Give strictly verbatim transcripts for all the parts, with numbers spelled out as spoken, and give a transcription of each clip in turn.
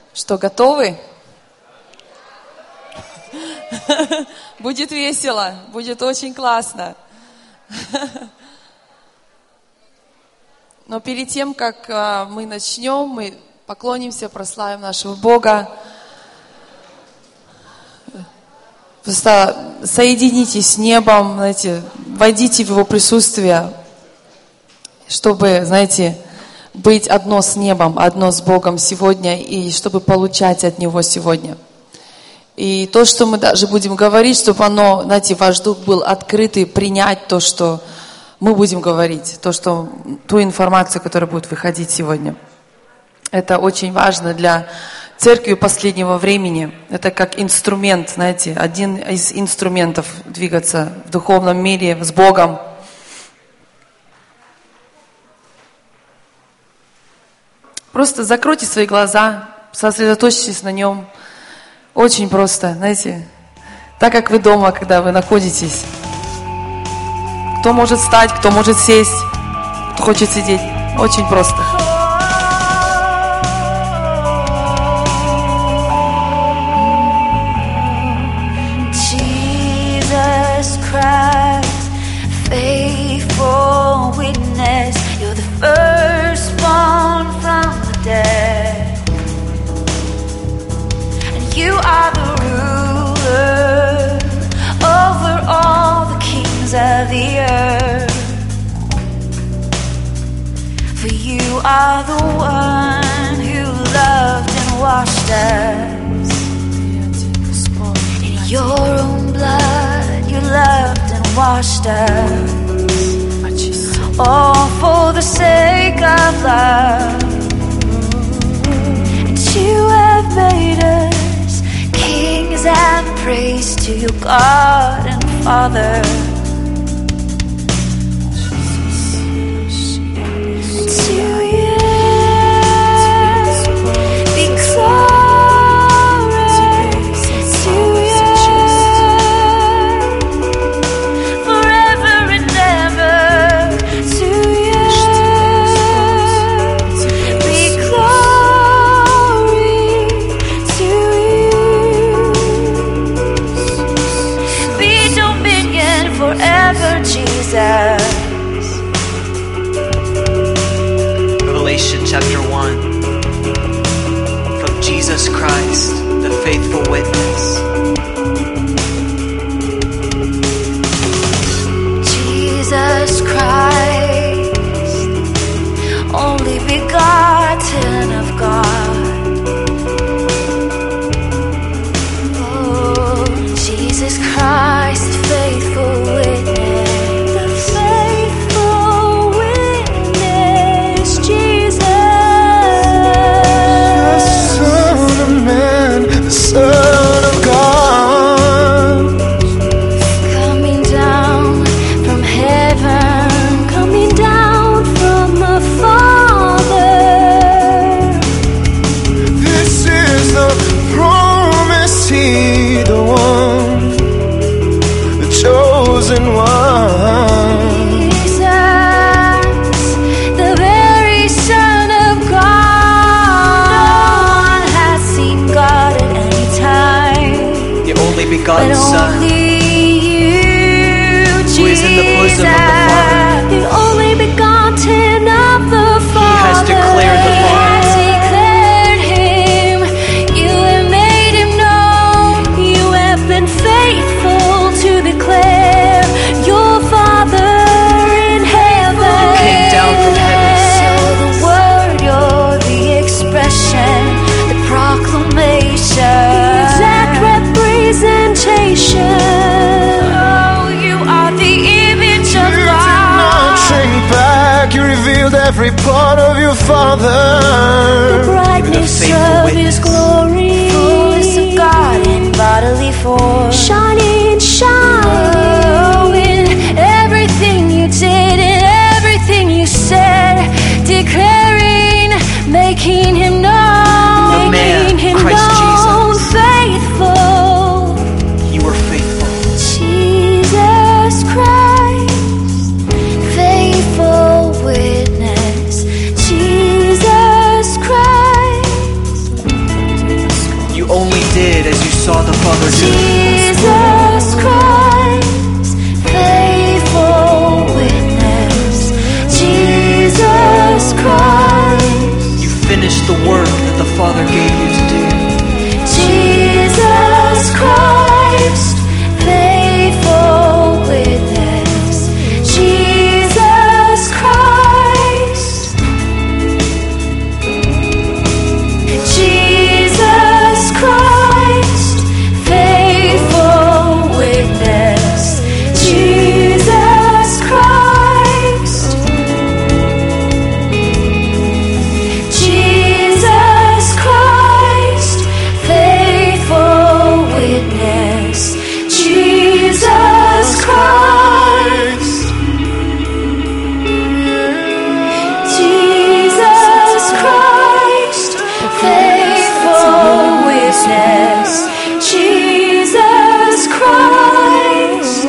Что, готовы? Будет весело, будет очень классно. Но перед тем, как мы начнем, мы поклонимся, прославим нашего Бога. Просто соединитесь с небом, знаете, войдите в Его присутствие, чтобы, знаете, быть одно с небом, одно с Богом сегодня, и чтобы получать от Него сегодня. И то, что мы даже будем говорить, чтобы оно, знаете, ваш дух был открытый, принять то, что мы будем говорить, то, что, ту информацию, которая будет выходить сегодня. Это очень важно для церкви последнего времени. Это как инструмент, знаете, один из инструментов двигаться в духовном мире с Богом. Просто закройте свои глаза, сосредоточьтесь на Нем. Очень просто, знаете, так как вы дома, когда вы находитесь. Кто может встать, кто может сесть, кто хочет сидеть. Очень просто. Jesus Christ, faithful witness, you're the firstborn from the dead. And you are the ruler over all the kings of the earth. For you are the one who loved and washed us. In your own blood you loved and washed us. All for the sake of love. And you have made us kings and praise to your God and Father. To you be glory, to you forever and ever. To you be glory, to you be dominion forever, Jesus. Revelation chapter one. From Jesus Christ, the faithful witness. Jesus Christ, only begotten of God. Oh, Jesus Christ, the faithful witness, the faithful witness, Jesus. Son of Man, the Son of God, Coming down from heaven, coming down from the Father. this is the promised Seed, the one, the chosen one. Jesus, the very Son of God. No one has seen God at any time, The only but begotten Son, only you, who is in the bosom of the Father. the only begotten of the Father. has declared the Father. Has declared Him. You have made Him known. You have been faithful to declare your Father in heaven. Came down from heaven. You're the Word. You're the expression, the proclamation, the exact representation. Oh, you are the image of You did not God. shrink back, you revealed every part of your Father. Brightness faithful of His witness. glory, fullness of God in bodily form, shining, shining in everything you did, in everything you said, declaring, making Him known, The man, making Him Christ known, Jesus. faithful. You were faithful. Jesus Christ, faithful witness. Jesus Christ, saw the Father do. Jesus Christ, faithful witness. Jesus Christ, You finished the work that the Father gave you to do. Jesus Christ, faithful witness. Jesus Christ, Jesus Christ, faithful witness. Jesus Christ, Jesus Christ, faithful witness. Jesus Christ, Jesus Christ, faithful witness. Jesus Christ,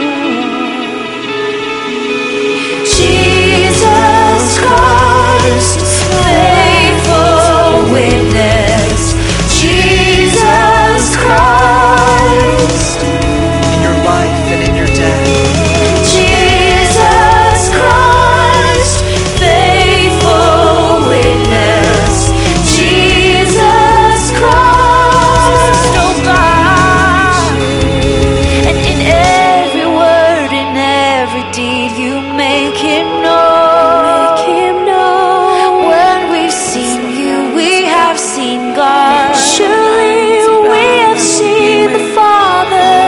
Jesus Christ, faithful witness. Jesus Christ, In your life and in your death. Jesus Christ, faithful witness. Jesus Christ, oh God. And in every word, in every deed, you make Him known. Make Him known. When we've seen you, we have seen God. Surely we have seen the Father,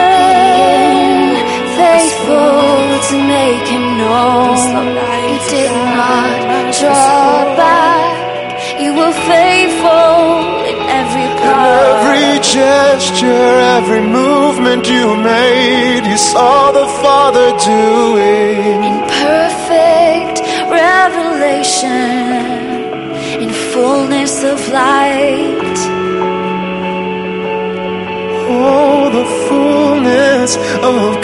faithful to make Him known. You did not draw back. You were faithful in every part. Every gesture, every movement you made, you saw the Father doing. In perfect revelation, in fullness of light. Oh, the fullness of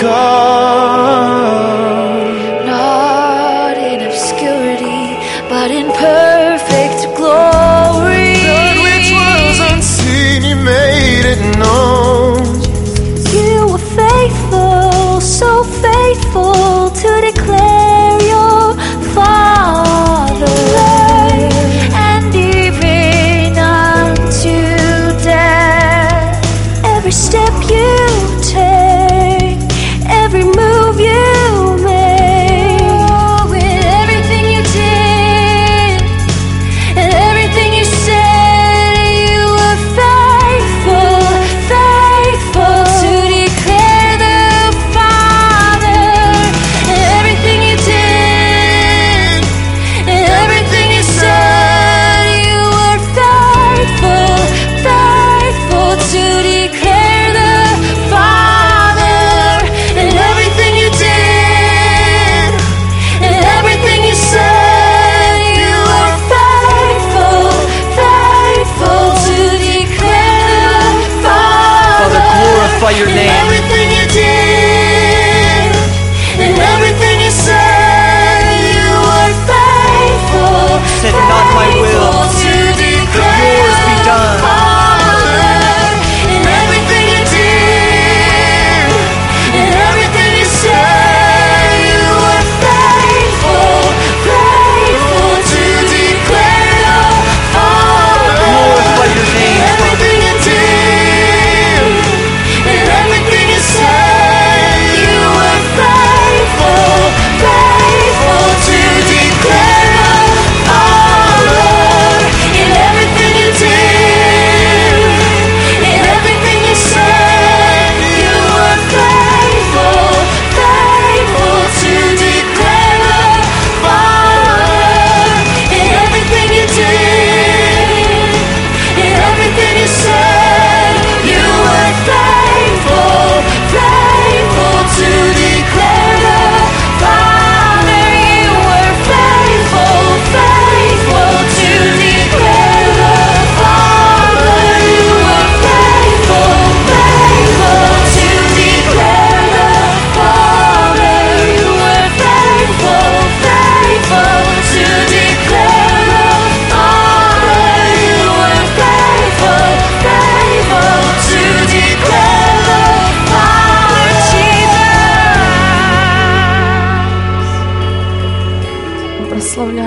God. Not in obscurity, but in perfect glory. That which was unseen, you made it known. You were faithful, so faithful to declare your Father. And even unto death, every step you take, every move you make, with everything you did,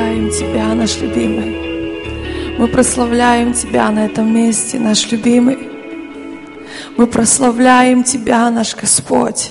прославляем Тебя, наш любимый. Мы прославляем Тебя на этом месте, наш любимый. Мы прославляем Тебя, наш Господь.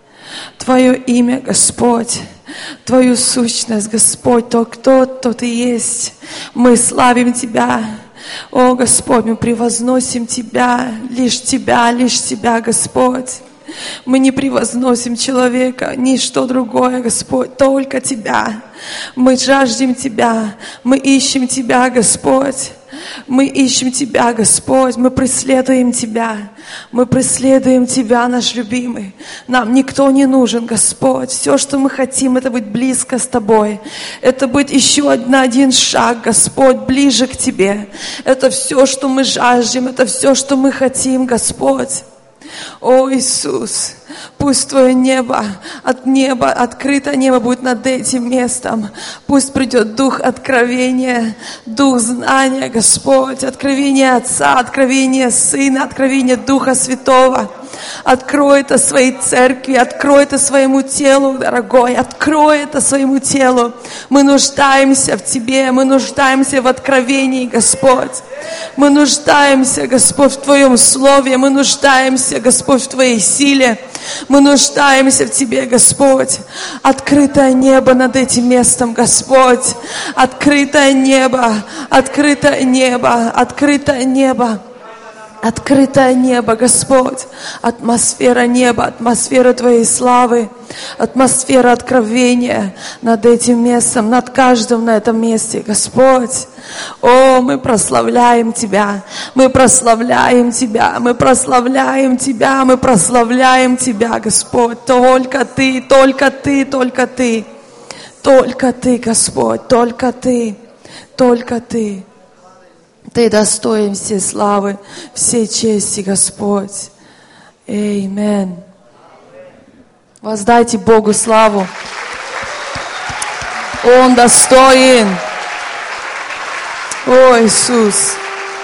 Твое имя, Господь. Твою сущность, Господь. То, кто, то Ты есть. Мы славим Тебя. О, Господь, мы превозносим Тебя. Лишь Тебя, лишь Тебя, Господь. Мы не превозносим человека, ничто другое, Господь, только Тебя. Мы жаждем Тебя, мы ищем Тебя, Господь. Мы ищем Тебя, Господь, мы преследуем Тебя. Мы преследуем Тебя, наш любимый. Нам никто не нужен, Господь. Все, что мы хотим, это быть близко с Тобой. Это быть еще на один шаг, Господь, ближе к Тебе. Это все, что мы жаждем, это все, что мы хотим, Господь. О, Иисус, пусть Твое небо, от неба, открытое небо будет над этим местом. Пусть придет дух откровения, дух знания, Господь, откровение Отца, откровение Сына, откровение Духа Святого. Открой это своей церкви, открой это своему телу, дорогой, открой это своему телу. Мы нуждаемся в Тебе, мы нуждаемся в откровении, Господь. Мы нуждаемся, Господь, в Твоем Слове, мы нуждаемся, Господь, в Твоей силе. Мы нуждаемся в Тебе, Господь. Открытое небо над этим местом, Господь. Открытое небо, открытое небо, открытое небо. Открытое небо, Господь, атмосфера неба, атмосфера Твоей славы, атмосфера откровения над этим местом, над каждым на этом месте, Господь. О, мы прославляем Тебя, мы прославляем Тебя, мы прославляем Тебя, мы прославляем Тебя, Господь. Только Ты, только Ты, только Ты, только Ты, Господь, только Ты, только Ты. Ты достоин всей славы, всей чести, Господь. Аминь. Воздайте Богу славу. Он достоин. О, Иисус.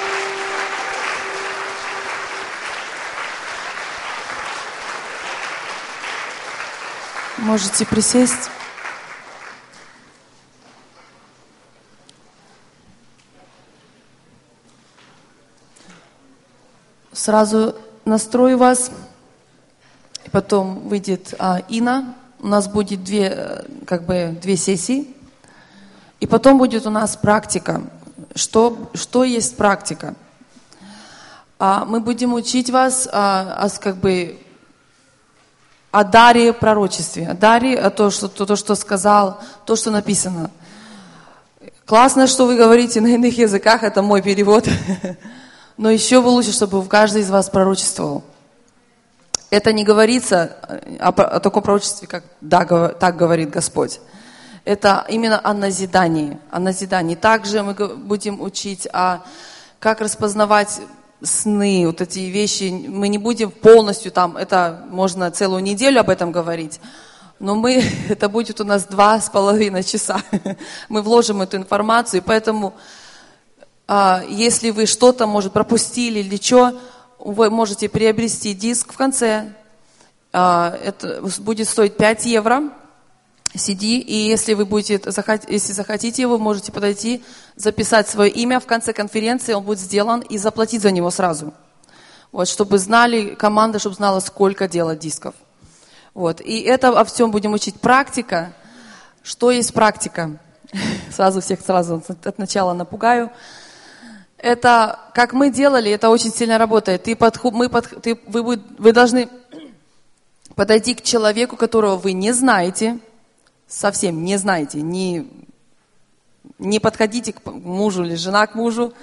Можете присесть. Сразу настрою вас, и потом выйдет а, Ина. У нас будет две, как бы, две сессии, и потом будет у нас практика. Что, что есть практика? А, мы будем учить вас а, а, как бы, о даре пророчестве, о даре, о том, что, то, что сказал, то, что написано. Классно, что вы говорите на иных языках, это мой перевод. Но еще бы лучше, чтобы каждый из вас пророчествовал. Это не говорится о, о таком пророчестве, как да, так говорит Господь. Это именно о назидании. О назидании. Также мы будем учить, о, как распознавать сны, вот эти вещи. Мы не будем полностью там, это можно целую неделю об этом говорить. Но мы, это будет у нас два с половиной часа. Мы вложим эту информацию, и поэтому... Если вы что-то, может, пропустили или что, вы можете приобрести диск в конце. Это будет стоить пять евро си ди. И если вы будете, если захотите его, можете подойти, записать свое имя в конце конференции, он будет сделан, и заплатить за него сразу. Вот, чтобы знали, команда, чтобы знала, сколько делать дисков. Вот. И это о всем будем учить. Практика. Что есть практика? Сразу всех сразу от начала напугаю. Это, как мы делали, это очень сильно работает. Ты под, мы под, ты, вы, вы, вы должны подойти к человеку, которого вы не знаете, совсем не знаете, не, не подходите к мужу или жена к мужу,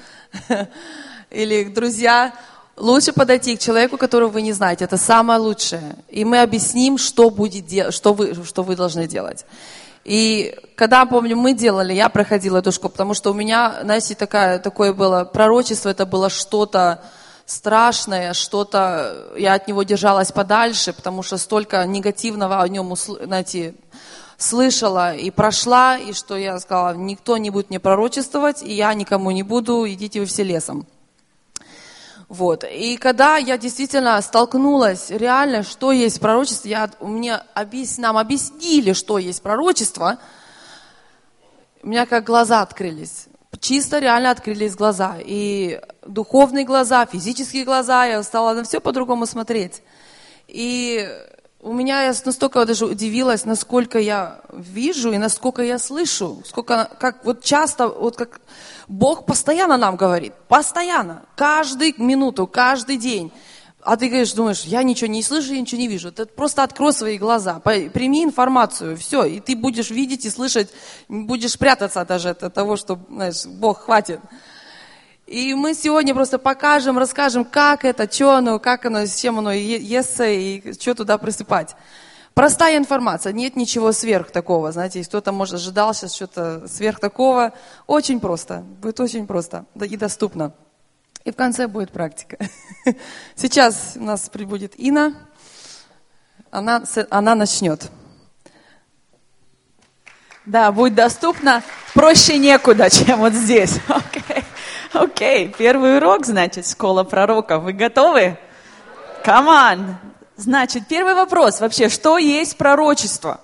или к друзьям. Лучше подойти к человеку, которого вы не знаете. Это самое лучшее. И мы объясним, что, будет де- что, вы, что вы должны делать. И когда, помню, мы делали, я проходила эту школу, потому что у меня, знаете, такая, такое было пророчество, это было что-то страшное, что-то, я от него держалась подальше, потому что столько негативного о нем, знаете, слышала и прошла, и что я сказала, никто не будет мне пророчествовать, и я никому не буду, идите вы все лесом. Вот. И когда я действительно столкнулась реально, что есть пророчество, я, мне объяс, нам объяснили, что есть пророчество, у меня как глаза открылись. Чисто реально открылись глаза. И духовные глаза, физические глаза. Я стала на все по-другому смотреть. И у меня я настолько даже удивилась, насколько я вижу и насколько я слышу. Сколько, как вот часто, вот как Бог постоянно нам говорит. Постоянно. Каждую минуту, каждый день. А ты говоришь, думаешь, я ничего не слышу, я ничего не вижу. Ты просто открой свои глаза, прими информацию, все. И ты будешь видеть и слышать, будешь прятаться даже от того, что, знаешь, Бог хватит. И мы сегодня просто покажем, расскажем, как это, что оно, как оно, с чем оно естся и что туда присыпать. Простая информация, нет ничего сверх такого. Знаете, если кто-то, может, ожидал сейчас что-то сверх такого, очень просто, будет очень просто и доступно. И в конце будет практика. Сейчас у нас прибудет Инна. Она, она начнет. Да, будет доступно. Проще некуда, чем вот здесь. Окей, okay. okay. Первый урок, значит, школа пророков. Вы готовы? Come on. Значит, первый вопрос. Вообще, что есть пророчество?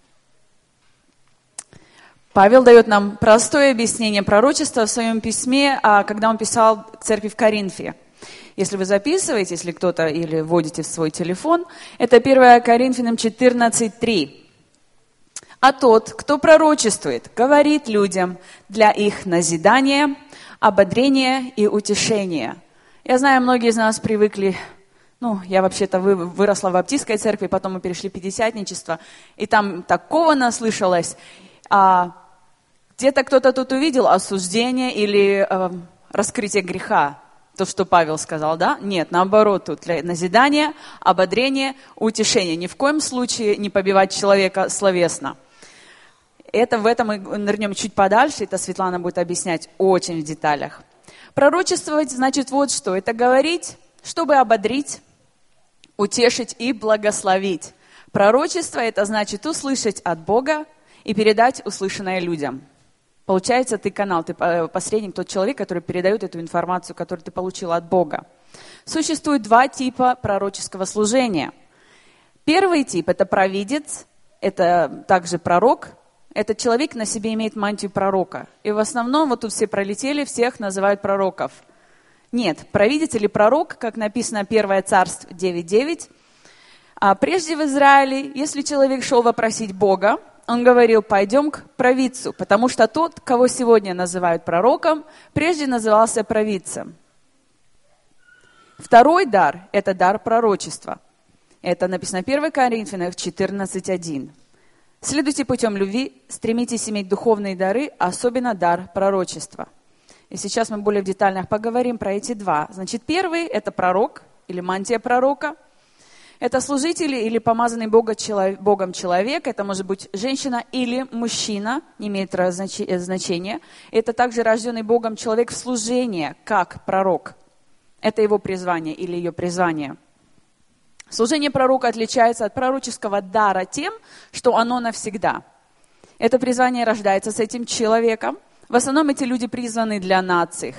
Павел дает нам простое объяснение пророчества в своем письме, когда он писал к церкви в Коринфе. Если вы записываете, если кто-то или вводите в свой телефон, это первое Коринфянам четырнадцать три. «А тот, кто пророчествует, говорит людям для их назидания, ободрения и утешения». Я знаю, многие из нас привыкли, ну, я вообще-то выросла в баптистской церкви, потом мы перешли в пятидесятничество, и там такого наслышалось. А где-то кто-то тут увидел осуждение или э, раскрытие греха. То, что Павел сказал, да? Нет, наоборот, тут для назидания, ободрения, утешения. Ни в коем случае не побивать человека словесно. Это в этом мы нырнем чуть подальше, это Светлана будет объяснять очень в деталях. Пророчествовать значит вот что. Это говорить, чтобы ободрить, утешить и благословить. Пророчество это значит услышать от Бога и передать услышанное людям. Получается, ты канал, ты посредник, тот человек, который передает эту информацию, которую ты получил от Бога. Существует два типа пророческого служения. Первый тип – это провидец, это также пророк. Этот человек на себе имеет мантию пророка. И в основном, вот тут все пролетели, всех называют пророков. Нет, провидец или пророк, как написано первое Царств девять девять. А прежде в Израиле, если человек шел вопросить Бога, он говорил, пойдем к провидцу, потому что тот, кого сегодня называют пророком, прежде назывался провидцем. Второй дар – это дар пророчества. Это написано в первое Коринфянам четырнадцать один. Следуйте путем любви, стремитесь иметь духовные дары, особенно дар пророчества. И сейчас мы более в деталях поговорим про эти два. Значит, первый – это пророк или мантия пророка. Это служитель или помазанный Богом человек, это может быть женщина или мужчина, не имеет значения. Это также рожденный Богом человек в служении, как пророк. Это его призвание или ее призвание. Служение пророка отличается от пророческого дара тем, что оно навсегда. Это призвание рождается с этим человеком. В основном эти люди призваны для наций,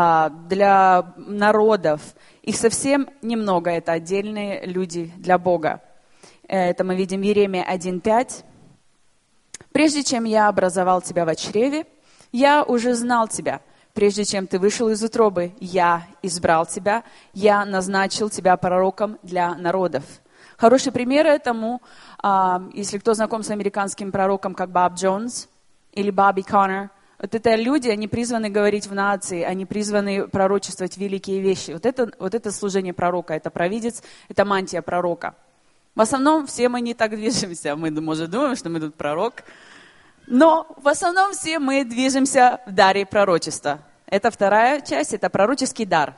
для народов. Их совсем немного, это отдельные люди для Бога. Это мы видим в Иеремии один пять. «Прежде чем я образовал тебя в чреве, я уже знал тебя. Прежде чем ты вышел из утробы, я избрал тебя, я назначил тебя пророком для народов». Хороший пример этому, если кто знаком с американским пророком, как Боб Джонс или Бобби Коннор, вот это люди, они призваны говорить в нации, они призваны пророчествовать великие вещи. Вот это, вот это служение пророка, это провидец, это мантия пророка. В основном все мы не так движемся. Мы, может, думаем, что мы тут пророк. Но в основном все мы движемся в даре пророчества. Это вторая часть, это пророческий дар.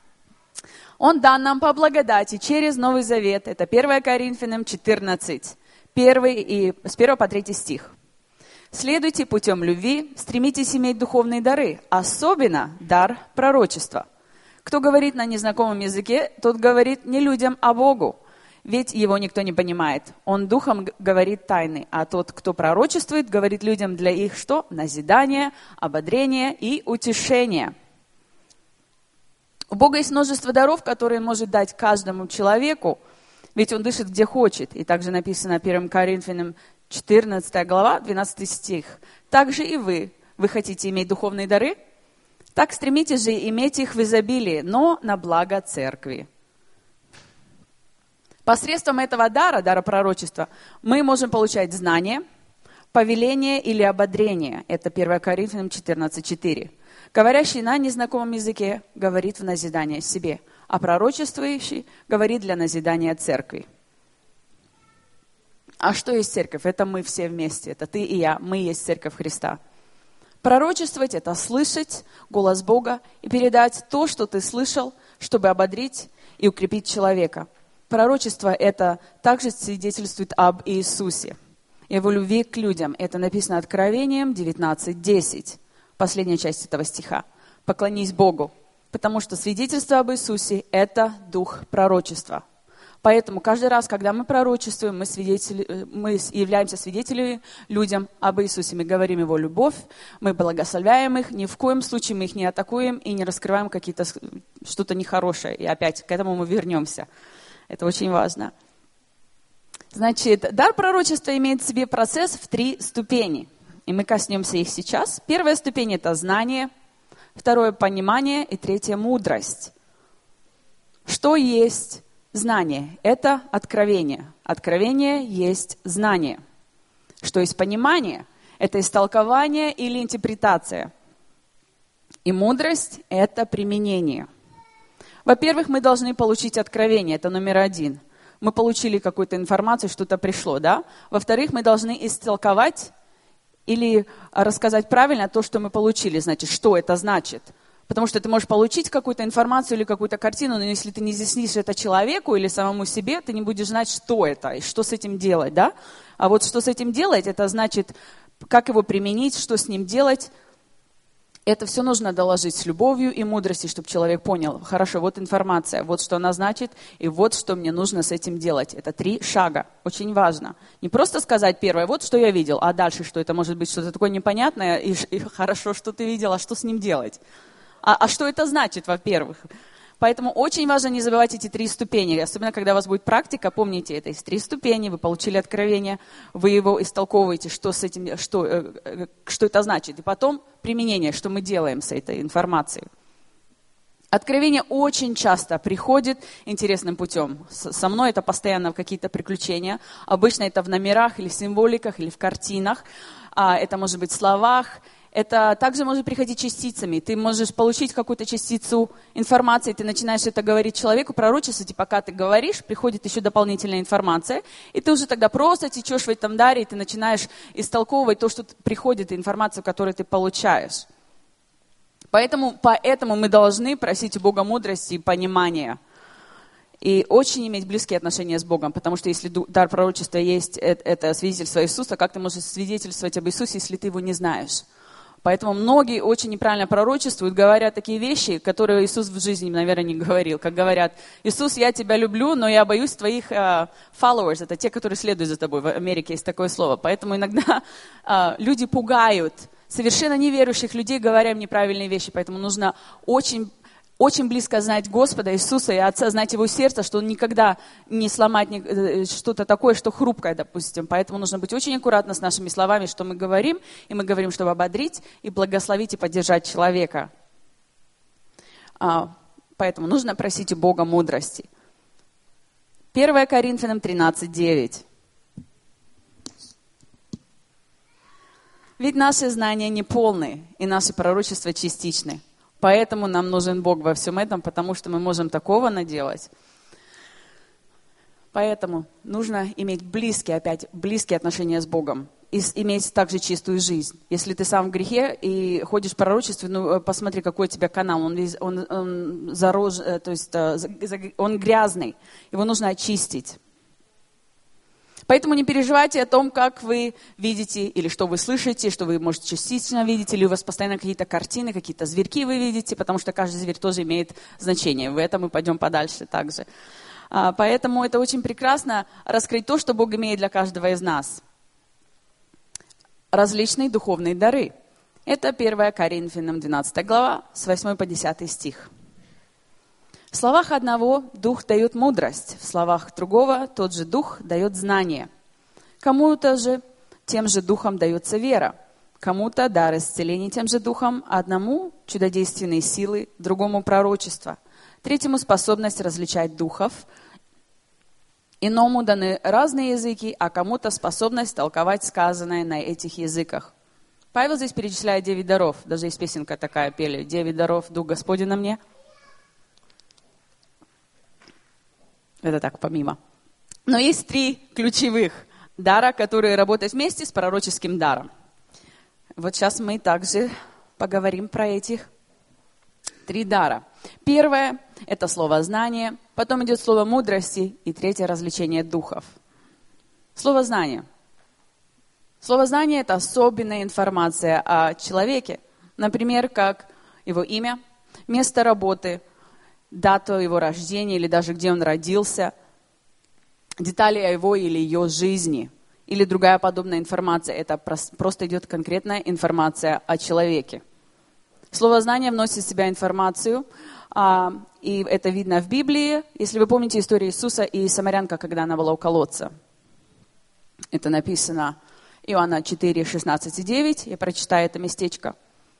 Он дан нам по благодати через Новый Завет. Это первое Коринфянам четырнадцать, первый и с первого по третий стих. Следуйте путем любви, стремитесь иметь духовные дары, особенно дар пророчества. Кто говорит на незнакомом языке, тот говорит не людям, а Богу, ведь его никто не понимает. Он духом говорит тайны, а тот, кто пророчествует, говорит людям для их что? Назидания, ободрения и утешения. У Бога есть множество даров, которые Он может дать каждому человеку. Ведь Он дышит где хочет. И также написано первое Коринфянам четырнадцатая глава, двенадцатый стих. «Также и вы. Вы хотите иметь духовные дары? Так стремитесь же иметь их в изобилии, но на благо церкви». Посредством этого дара, дара пророчества, мы можем получать знания, повеление или ободрение. Это первое Коринфянам четырнадцать четыре. Говорящий на незнакомом языке говорит в назидание себе, а пророчествующий говорит для назидания церкви. А что есть церковь? Это мы все вместе. Это ты и я. Мы есть церковь Христа. Пророчествовать – это слышать голос Бога и передать то, что ты слышал, чтобы ободрить и укрепить человека. Пророчество – это также свидетельствует об Иисусе, Его любви к людям. Это написано Откровением девятнадцать десять, последняя часть этого стиха. «Поклонись Богу, потому что свидетельство об Иисусе – это дух пророчества». Поэтому каждый раз, когда мы пророчествуем, мы, свидетели, мы являемся свидетелями людям об Иисусе. Мы говорим Его любовь, мы благословляем их, ни в коем случае мы их не атакуем и не раскрываем какие-то, что-то нехорошее. И опять к этому мы вернемся. Это очень важно. Значит, дар пророчества имеет в себе процесс в три ступени. И мы коснемся их сейчас. Первая ступень – это знание, второе – понимание и третье – мудрость. Что есть знание? Это откровение. Откровение есть знание. Что есть понимание? Это истолкование или интерпретация. И мудрость – это применение. Во-первых, мы должны получить откровение, это номер один. Мы получили какую-то информацию, что-то пришло, да? Во-вторых, мы должны истолковать или рассказать правильно то, что мы получили, значит, что это значит. Потому что ты можешь получить какую-то информацию или какую-то картину, но если ты не изъяснишь это человеку или самому себе, ты не будешь знать, что это и что с этим делать, да? А вот что с этим делать, это значит, как его применить, что с ним делать. Это все нужно доложить с любовью и мудростью, чтобы человек понял, хорошо, вот информация, вот что она значит, и вот что мне нужно с этим делать. Это три шага, очень важно. Не просто сказать первое, вот что я видел, а дальше что? Это может быть что-то такое непонятное, и, и хорошо, что ты видел, а что с ним делать? А, а что это значит, во-первых? Поэтому очень важно не забывать эти три ступени. Особенно, когда у вас будет практика, помните, это есть три ступени, вы получили откровение, вы его истолковываете, что, с этим, что, что это значит. И потом применение, что мы делаем с этой информацией. Откровение очень часто приходит интересным путем. Со мной это постоянно какие-то приключения. Обычно это в номерах или символиках, или в картинах. Это может быть в словах. Это также может приходить частицами. Ты можешь получить какую-то частицу информации, ты начинаешь это говорить человеку, пророчествовать, и пока ты говоришь, приходит еще дополнительная информация, и ты уже тогда просто течешь в этом даре, и ты начинаешь истолковывать то, что приходит, информацию, которую ты получаешь. Поэтому, поэтому мы должны просить у Бога мудрости и понимания. И очень иметь близкие отношения с Богом, потому что если дар пророчества есть, это свидетельство Иисуса, как ты можешь свидетельствовать об Иисусе, если ты его не знаешь? Поэтому многие очень неправильно пророчествуют, говорят такие вещи, которые Иисус в жизни, наверное, не говорил. Как говорят, Иисус, я тебя люблю, но я боюсь твоих uh, followers. Это те, которые следуют за тобой. В Америке есть такое слово. Поэтому иногда uh, люди пугают совершенно неверующих людей, говоря им неправильные вещи. Поэтому нужно очень... Очень близко знать Господа Иисуса и Отца, знать Его сердце, что Он никогда не сломает что-то такое, что хрупкое, допустим. Поэтому нужно быть очень аккуратно с нашими словами, что мы говорим. И мы говорим, чтобы ободрить и благословить и поддержать человека. Поэтому нужно просить у Бога мудрости. первое Коринфянам тринадцать девять. Ведь наши знания неполны, и наши пророчества частичны. Поэтому нам нужен Бог во всем этом, потому что мы можем такого наделать. Поэтому нужно иметь близкие, опять, близкие отношения с Богом. И иметь также чистую жизнь. Если ты сам в грехе и ходишь в пророчестве, ну, посмотри, какой у тебя канал. Он, он, он, зарож, то есть, он грязный. Его нужно очистить. Поэтому не переживайте о том, как вы видите, или что вы слышите, что вы, может, частично видите, или у вас постоянно какие-то картины, какие-то зверьки вы видите, потому что каждый зверь тоже имеет значение. В этом мы пойдем подальше также. Поэтому это очень прекрасно раскрыть то, что Бог имеет для каждого из нас. Различные духовные дары. Это первое Коринфянам двенадцатая глава, с восьмого по десятый стих. В словах одного Дух дает мудрость, в словах другого тот же Дух дает знание. Кому-то же тем же Духом дается вера, кому-то дар исцеления тем же Духом, а одному чудодейственные силы, другому пророчество, третьему способность различать духов, иному даны разные языки, а кому-то способность толковать сказанное на этих языках. Павел здесь перечисляет девять даров, даже есть песенка такая, пели, «Девять даров, Дух Господень на мне». Это так, помимо. Но есть три ключевых дара, которые работают вместе с пророческим даром. Вот сейчас мы также поговорим про этих три дара. Первое – это слово знания, потом идет слово мудрости, и третье – развлечение духов. Слово знания. Слово знания – это особенная информация о человеке. Например, как его имя, место работы, дату его рождения или даже где он родился, детали о его или ее жизни или другая подобная информация. Это просто идет конкретная информация о человеке. Слово «знание» вносит в себя информацию, и это видно в Библии. Если вы помните историю Иисуса и самарянка, когда она была у колодца. Это написано Иоанна четыре, шестнадцать и девять. Я прочитаю это местечко.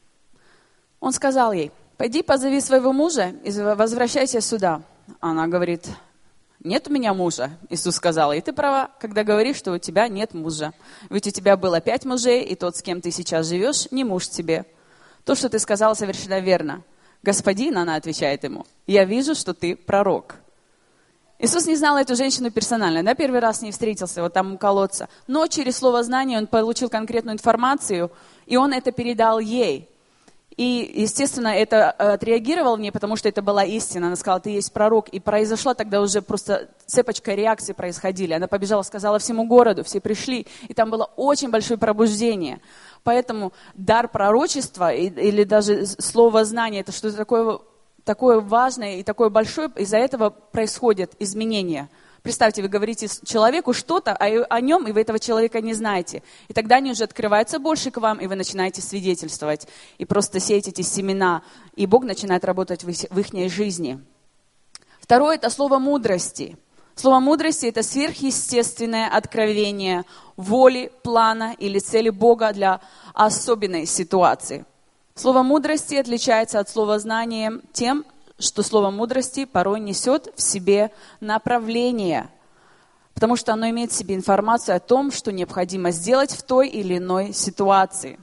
Он сказал ей: «Пойди, позови своего мужа и возвращайся сюда». Она говорит: «Нет у меня мужа», Иисус сказал. «И ты права, когда говоришь, что у тебя нет мужа. Ведь у тебя было пять мужей, и тот, с кем ты сейчас живешь, не муж тебе. То, что ты сказала, совершенно верно». «Господин», она отвечает ему, «я вижу, что ты пророк». Иисус не знал эту женщину персонально, да, первый раз с ней встретился, вот там у колодца. Но через слово знания он получил конкретную информацию, и он это передал ей. И, естественно, это отреагировал в ней, потому что это была истина. Она сказала: «Ты есть пророк». И произошла тогда уже просто цепочка реакций происходили. Она побежала, сказала всему городу, все пришли. И там было очень большое пробуждение. Поэтому дар пророчества или даже слово знания – это что-то такое, такое важное и такое большое. Из-за этого происходят изменения. Представьте, вы говорите человеку что-то о нем, и вы этого человека не знаете. И тогда они уже открываются больше к вам, и вы начинаете свидетельствовать. И просто сеять эти семена. И Бог начинает работать в их жизни. Второе – это слово мудрости. Слово мудрости – это сверхъестественное откровение воли, плана или цели Бога для особенной ситуации. Слово мудрости отличается от слова знания тем, что слово мудрости порой несет в себе направление, потому что оно имеет в себе информацию о том, что необходимо сделать в той или иной ситуации.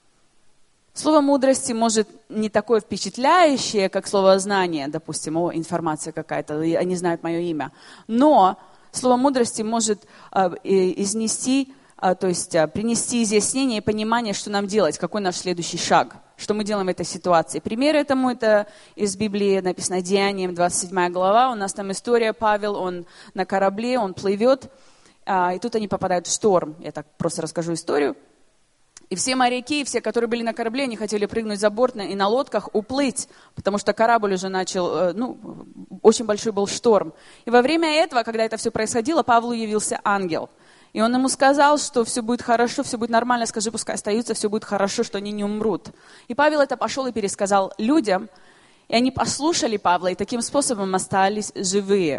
Слово мудрости может не такое впечатляющее, как слово знание, допустим, о, информация какая-то, они знают мое имя, но слово мудрости может э, изнести, э, то есть э, принести изъяснение и понимание, что нам делать, какой наш следующий шаг. Что мы делаем в этой ситуации. Пример этому, это из Библии написано Деяниям, двадцать седьмая глава. У нас там история, Павел, он на корабле, он плывет, и тут они попадают в шторм. Я так просто расскажу историю. И все моряки, все, которые были на корабле, они хотели прыгнуть за борт и на лодках уплыть, потому что корабль уже начал, ну, очень большой был шторм. И во время этого, когда это все происходило, Павлу явился ангел. И он ему сказал, что все будет хорошо, все будет нормально, скажи, пускай остаются, все будет хорошо, что они не умрут. И Павел это пошел и пересказал людям, и они послушали Павла, и таким способом остались живые.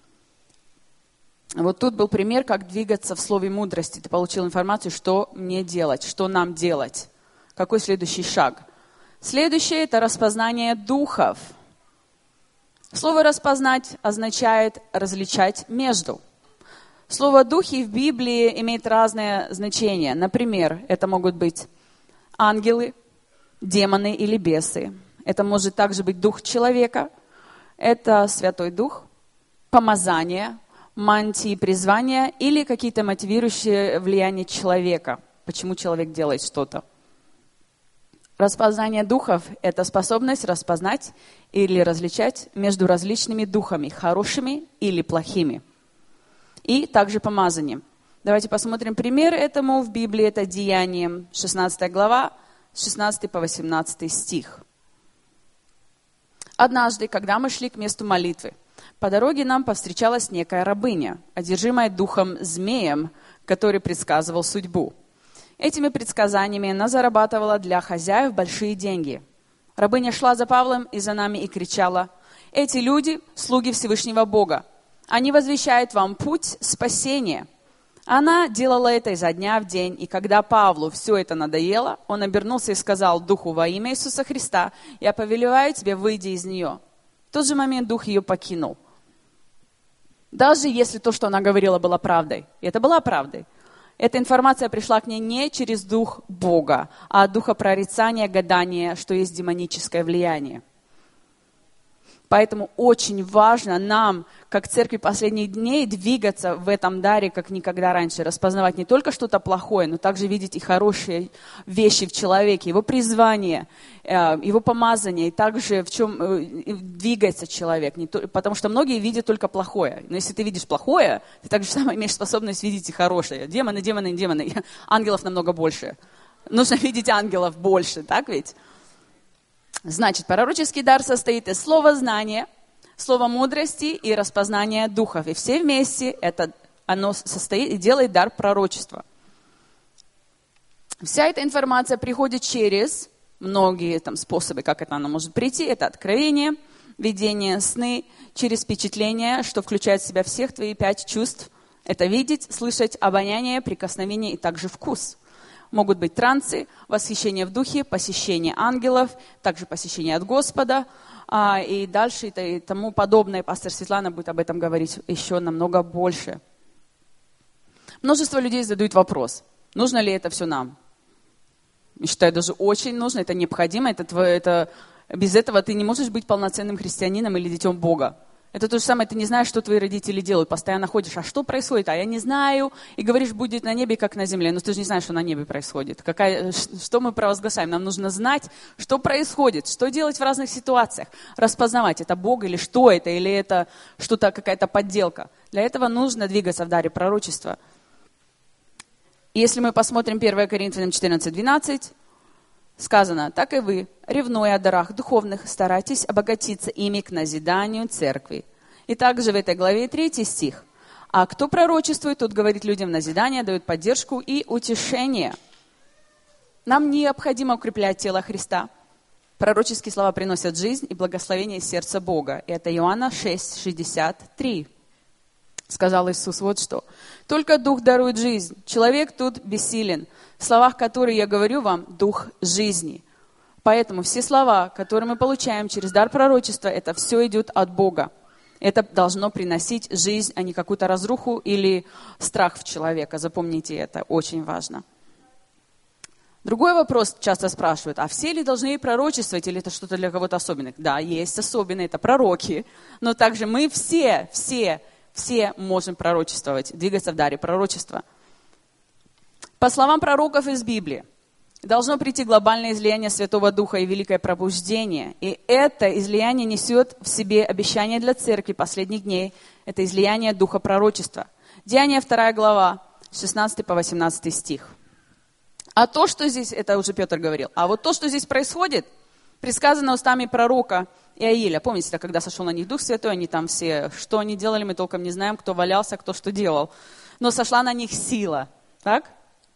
Вот тут был пример, как двигаться в слове мудрости. Ты получил информацию, что мне делать, что нам делать, какой следующий шаг. Следующее – это распознание духов. Слово «распознать» означает различать между. Слово «духи» в Библии имеет разное значение. Например, это могут быть ангелы, демоны или бесы. Это может также быть дух человека. Это Святой Дух, помазание, мантии, призвания или какие-то мотивирующие влияния человека. Почему человек делает что-то. Распознание духов – это способность распознать или различать между различными духами, хорошими или плохими. И также помазанием. Давайте посмотрим пример этому в Библии. Это Деяниям, шестнадцатая глава, с шестнадцатого по восемнадцатый стих. «Однажды, когда мы шли к месту молитвы, по дороге нам повстречалась некая рабыня, одержимая духом змеем, который предсказывал судьбу. Этими предсказаниями она зарабатывала для хозяев большие деньги. Рабыня шла за Павлом и за нами и кричала: Эти люди – слуги Всевышнего Бога. Они возвещают вам путь спасения. Она делала это изо дня в день, и когда Павлу все это надоело, он обернулся и сказал Духу: во имя Иисуса Христа, я повелеваю тебе, выйди из нее. В тот же момент Дух ее покинул. Даже если то, что она говорила, было правдой, и это была правдой, эта информация пришла к ней не через Дух Бога, а от духа прорицания, гадания, что есть демоническое влияние. Поэтому очень важно нам, как церкви последних дней, двигаться в этом даре, как никогда раньше. Распознавать не только что-то плохое, но также видеть и хорошие вещи в человеке, его призвание, его помазание, и также в чем двигается человек. Потому что многие видят только плохое. Но если ты видишь плохое, ты также самое имеешь способность видеть и хорошее. Демоны, демоны, демоны. Ангелов намного больше. Нужно видеть ангелов больше, так ведь? Значит, пророческий дар состоит из слова знания, слова мудрости и распознания духов. И все вместе это, оно состоит и делает дар пророчества. Вся эта информация приходит через многие там, способы, как это оно может прийти. Это откровение, видение, сны, через впечатление, что включает в себя всех твои пять чувств. Это видеть, слышать, обоняние, прикосновение и также вкус. Могут быть трансы, восхищение в духе, посещение ангелов, также посещение от Господа. А, и дальше и тому подобное. Пастор Светлана будет об этом говорить еще намного больше. Множество людей задают вопрос, нужно ли это все нам? Я считаю, даже очень нужно, это необходимо. Это, это, без этого ты не можешь быть полноценным христианином или детем Бога. Это то же самое, ты не знаешь, что твои родители делают. Постоянно ходишь, а что происходит? А я не знаю. И говоришь, будет на небе, как на земле. Но ты же не знаешь, что на небе происходит. Какая, что мы провозглашаем? Нам нужно знать, что происходит, что делать в разных ситуациях. Распознавать, это Бог или что это, или это что-то, какая-то подделка. Для этого нужно двигаться в даре пророчества. Если мы посмотрим первое Коринфянам четырнадцать двенадцать, сказано: так и вы, ревнуя о дарах духовных, старайтесь обогатиться ими к назиданию церкви. И также в этой главе третий стих. А кто пророчествует, тот говорит людям назидание, дает поддержку и утешение. Нам необходимо укреплять тело Христа. Пророческие слова приносят жизнь и благословение из сердца Бога. И это Иоанна шесть шестьдесят три. Сказал Иисус вот что. Только Дух дарует жизнь. Человек тут бессилен. В словах, которые я говорю вам, Дух жизни. Поэтому все слова, которые мы получаем через дар пророчества, это все идет от Бога. Это должно приносить жизнь, а не какую-то разруху или страх в человека. Запомните это, очень важно. Другой вопрос часто спрашивают, а все ли должны пророчествовать, или это что-то для кого-то особенное? Да, есть особенные, это пророки, но также мы все, все, все можем пророчествовать, двигаться в даре пророчества. По словам пророков из Библии, должно прийти глобальное излияние Святого Духа и великое пробуждение. И это излияние несет в себе обещание для церкви последних дней. Это излияние Духа пророчества. Деяния вторая глава, шестнадцатый по восемнадцатый стих. А то, что здесь, это уже Петр говорил, а вот то, что здесь происходит, предсказано устами пророка Иаиля. Помните, когда сошел на них Дух Святой, они там все, что они делали, мы толком не знаем, кто валялся, кто что делал. Но сошла на них сила. Так?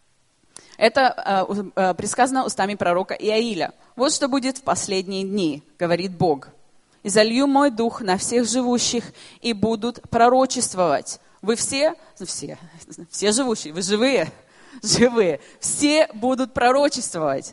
Это э, э, предсказано устами пророка Иаиля. Вот что будет в последние дни, говорит Бог. «И залью мой дух на всех живущих, и будут пророчествовать». Вы все, все, все живущие, вы живые, живые, все будут пророчествовать.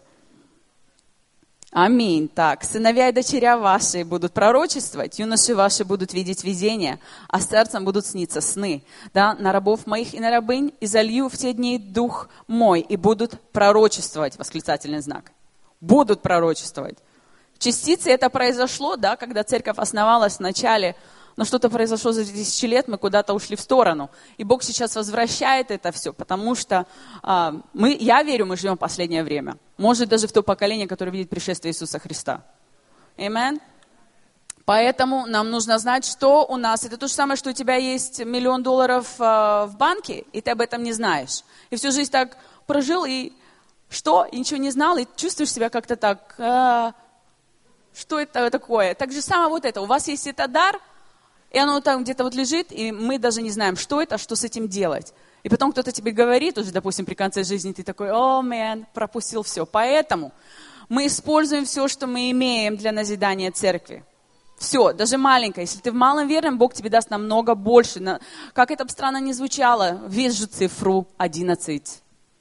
Аминь. Так, сыновья и дочеря ваши будут пророчествовать, юноши ваши будут видеть видения, а сердцем будут сниться сны. Да, на рабов моих и на рабынь и залью в те дни дух мой, и будут пророчествовать. Восклицательный знак. Будут пророчествовать. В частице это произошло, да, когда церковь основалась в начале, но что-то произошло за тысячи лет, мы куда-то ушли в сторону. И Бог сейчас возвращает это все, потому что а, мы, я верю, мы живем в последнее время. Может, даже в то поколение, которое видит пришествие Иисуса Христа. Аминь. Поэтому нам нужно знать, что у нас. Это то же самое, что у тебя есть миллион долларов а, в банке, и ты об этом не знаешь. И всю жизнь так прожил, и что? И ничего не знал, и чувствуешь себя как-то так, а, что это такое? Так же самое вот это. У вас есть этот дар, и оно там где-то вот лежит, и мы даже не знаем, что это, что с этим делать. И потом кто-то тебе говорит, уже, допустим, при конце жизни, ты такой, о, мэн, пропустил все. Поэтому мы используем все, что мы имеем для назидания церкви. Все, даже маленькое. Если ты в малом верном, Бог тебе даст намного больше. На- Как это бы странно ни звучало, вижу цифру одиннадцать.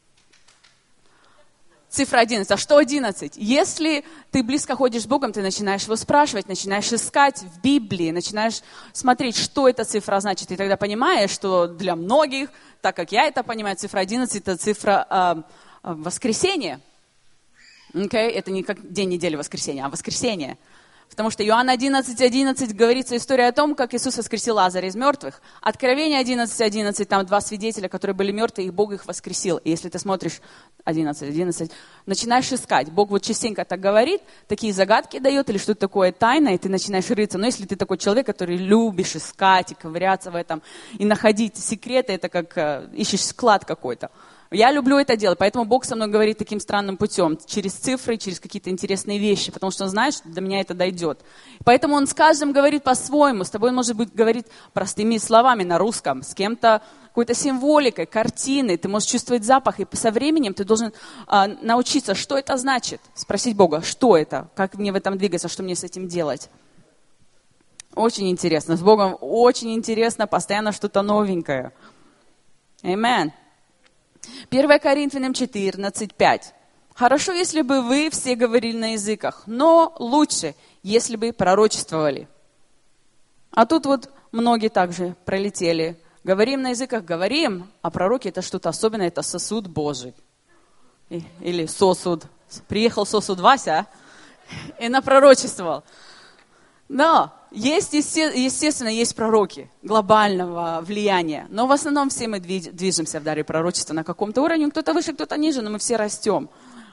Цифра одиннадцать. А что одиннадцать? Если ты близко ходишь с Богом, ты начинаешь его спрашивать, начинаешь искать в Библии, начинаешь смотреть, что эта цифра значит. И тогда понимаешь, что для многих, так как я это понимаю, цифра одиннадцать – это цифра э, э, воскресения. Okay? Это не как день недели воскресенья, а воскресенье. Потому что Иоанн одиннадцать одиннадцать говорится история о том, как Иисус воскресил Лазаря из мертвых. Откровение одиннадцать одиннадцать, там два свидетеля, которые были мертвы, и Бог их воскресил. И если ты смотришь одиннадцать одиннадцать, начинаешь искать. Бог вот частенько так говорит, такие загадки дает, или что-то такое тайное, и ты начинаешь рыться. Но если ты такой человек, который любишь искать и ковыряться в этом, и находить секреты, это как э, ищешь склад какой-то. Я люблю это делать, поэтому Бог со мной говорит таким странным путем, через цифры, через какие-то интересные вещи, потому что Он знает, что до меня это дойдет. Поэтому Он с каждым говорит по-своему, с тобой Он может быть говорить простыми словами на русском, с кем-то какой-то символикой, картиной, ты можешь чувствовать запах, и со временем ты должен а, научиться, что это значит, спросить Бога, что это, как мне в этом двигаться, что мне с этим делать. Очень интересно, с Богом очень интересно, постоянно что-то новенькое. Аминь. первое Коринфянам четырнадцать пять. Хорошо, если бы вы все говорили на языках, но лучше, если бы пророчествовали. А тут вот многие также пролетели. Говорим на языках, говорим, а пророки это что-то особенное, это сосуд Божий. И, или сосуд. Приехал сосуд Вася и напророчествовал. Но есть, естественно, есть пророки глобального влияния, но в основном все мы движемся в даре пророчества на каком-то уровне, кто-то выше, кто-то ниже, но мы все растем.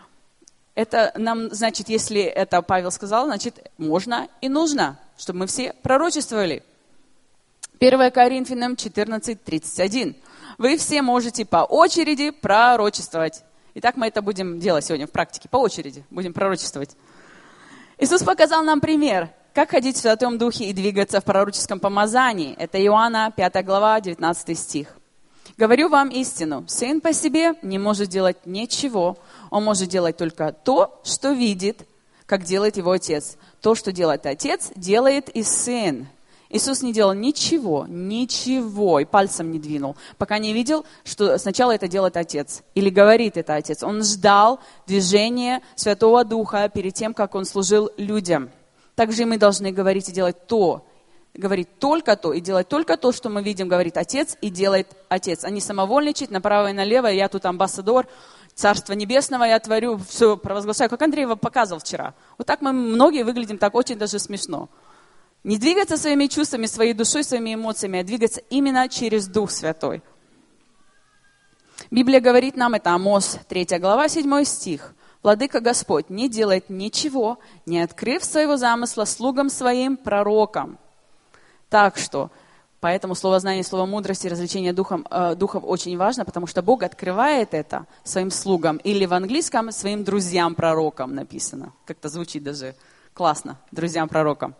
Это нам, значит, если это Павел сказал, значит, можно и нужно, чтобы мы все пророчествовали. первое Коринфянам четырнадцать тридцать один. Вы все можете по очереди пророчествовать. Итак, мы это будем делать сегодня в практике, по очереди будем пророчествовать. Иисус показал нам пример. Как ходить в Святом Духе и двигаться в пророческом помазании? Это Иоанна, пятая глава, девятнадцатый стих. «Говорю вам истину, сын по себе не может делать ничего, он может делать только то, что видит, как делает его отец. То, что делает отец, делает и сын». Иисус не делал ничего, ничего, и пальцем не двинул, пока не видел, что сначала это делает отец, или говорит это отец. Он ждал движения Святого Духа перед тем, как он служил людям. Также и мы должны говорить и делать то, говорить только то, и делать только то, что мы видим, говорит Отец, и делает Отец. А не самовольничать направо и налево, я тут амбассадор Царства Небесного, я творю, все провозглашаю, как Андрей вам показывал вчера. Вот так мы многие выглядим так очень даже смешно. Не двигаться своими чувствами, своей душой, своими эмоциями, а двигаться именно через Дух Святой. Библия говорит нам, это Амос, третья глава, седьмой стих. Владыка Господь не делает ничего, не открыв своего замысла слугам своим пророкам. Так что, поэтому слово знания, слово мудрости, развлечение духом, э, духов очень важно, потому что Бог открывает это своим слугам. Или в английском своим друзьям-пророкам написано. Как-то звучит даже классно, друзьям-пророкам.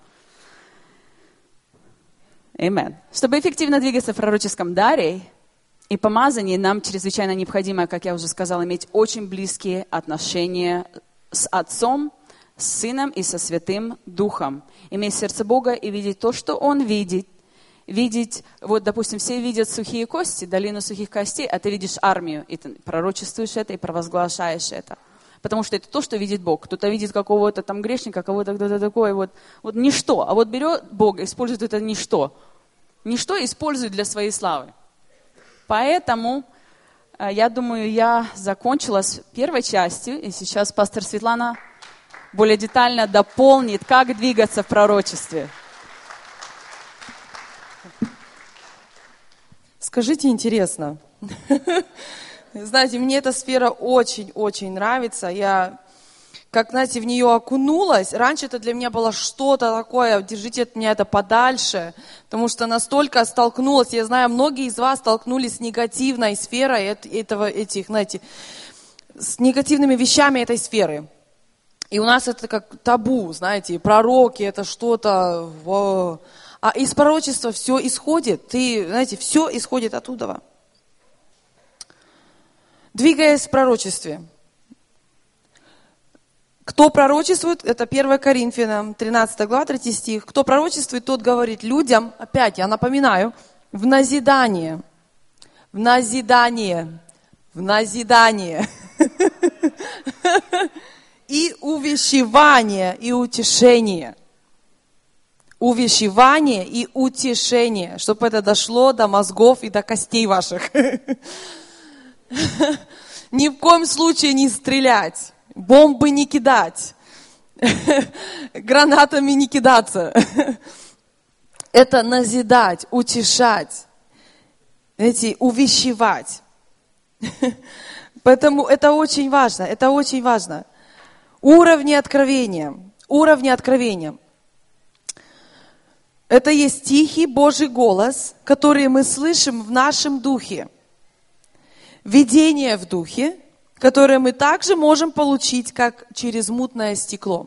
Аминь. Чтобы эффективно двигаться в пророческом даре и помазании, нам чрезвычайно необходимо, как я уже сказала, иметь очень близкие отношения с Отцом, с Сыном и со Святым Духом. Иметь сердце Бога и видеть то, что Он видит. Видеть, вот, допустим, все видят сухие кости, долину сухих костей, а ты видишь армию, и ты пророчествуешь это и провозглашаешь это. Потому что это то, что видит Бог. Кто-то видит какого-то там грешника, кого-то кто-то такое, вот, вот ничто. А вот берет Бог, использует это ничто. Ничто использует для своей славы. Поэтому, я думаю, я закончила с первой частью, и сейчас пастор Светлана более детально дополнит, как двигаться в пророчестве. Скажите, интересно. Знаете, мне эта сфера очень-очень нравится. Я, как, знаете, в нее окунулась. Раньше это для меня было что-то такое, держите от меня это подальше, потому что настолько столкнулась. Я знаю, многие из вас столкнулись с негативной сферой этого, этих, знаете, с негативными вещами этой сферы. И у нас это как табу, знаете, пророки, это что-то... Во. А из пророчества все исходит. Ты, знаете, все исходит оттуда. Двигаясь в пророчестве. Кто пророчествует, это первое Коринфянам, тринадцатая глава, третий стих. Кто пророчествует, тот говорит людям, опять я напоминаю, в назидание, в назидание, в назидание, и увещевание, и утешение. Увещевание и утешение, чтобы это дошло до мозгов и до костей ваших. Ни в коем случае не стрелять, бомбы не кидать, гранатами не кидаться. Это назидать, утешать, знаете, увещевать. Поэтому это очень важно, это очень важно. Уровни откровения, уровни откровения. Это есть тихий Божий голос, который мы слышим в нашем духе. Видение в духе, которое мы также можем получить, как через мутное стекло.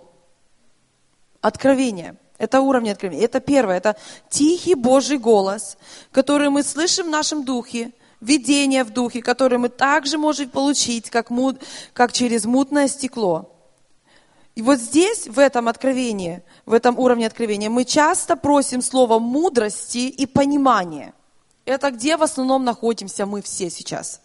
Откровение. Это уровень откровения. Это первое. Это тихий Божий голос, который мы слышим в нашем духе. Видение в духе, которое мы также можем получить, как, мут, как через мутное стекло. И вот здесь, в этом откровении, в этом уровне откровения, мы часто просим слово мудрости и понимания. Это где в основном находимся мы все сейчас.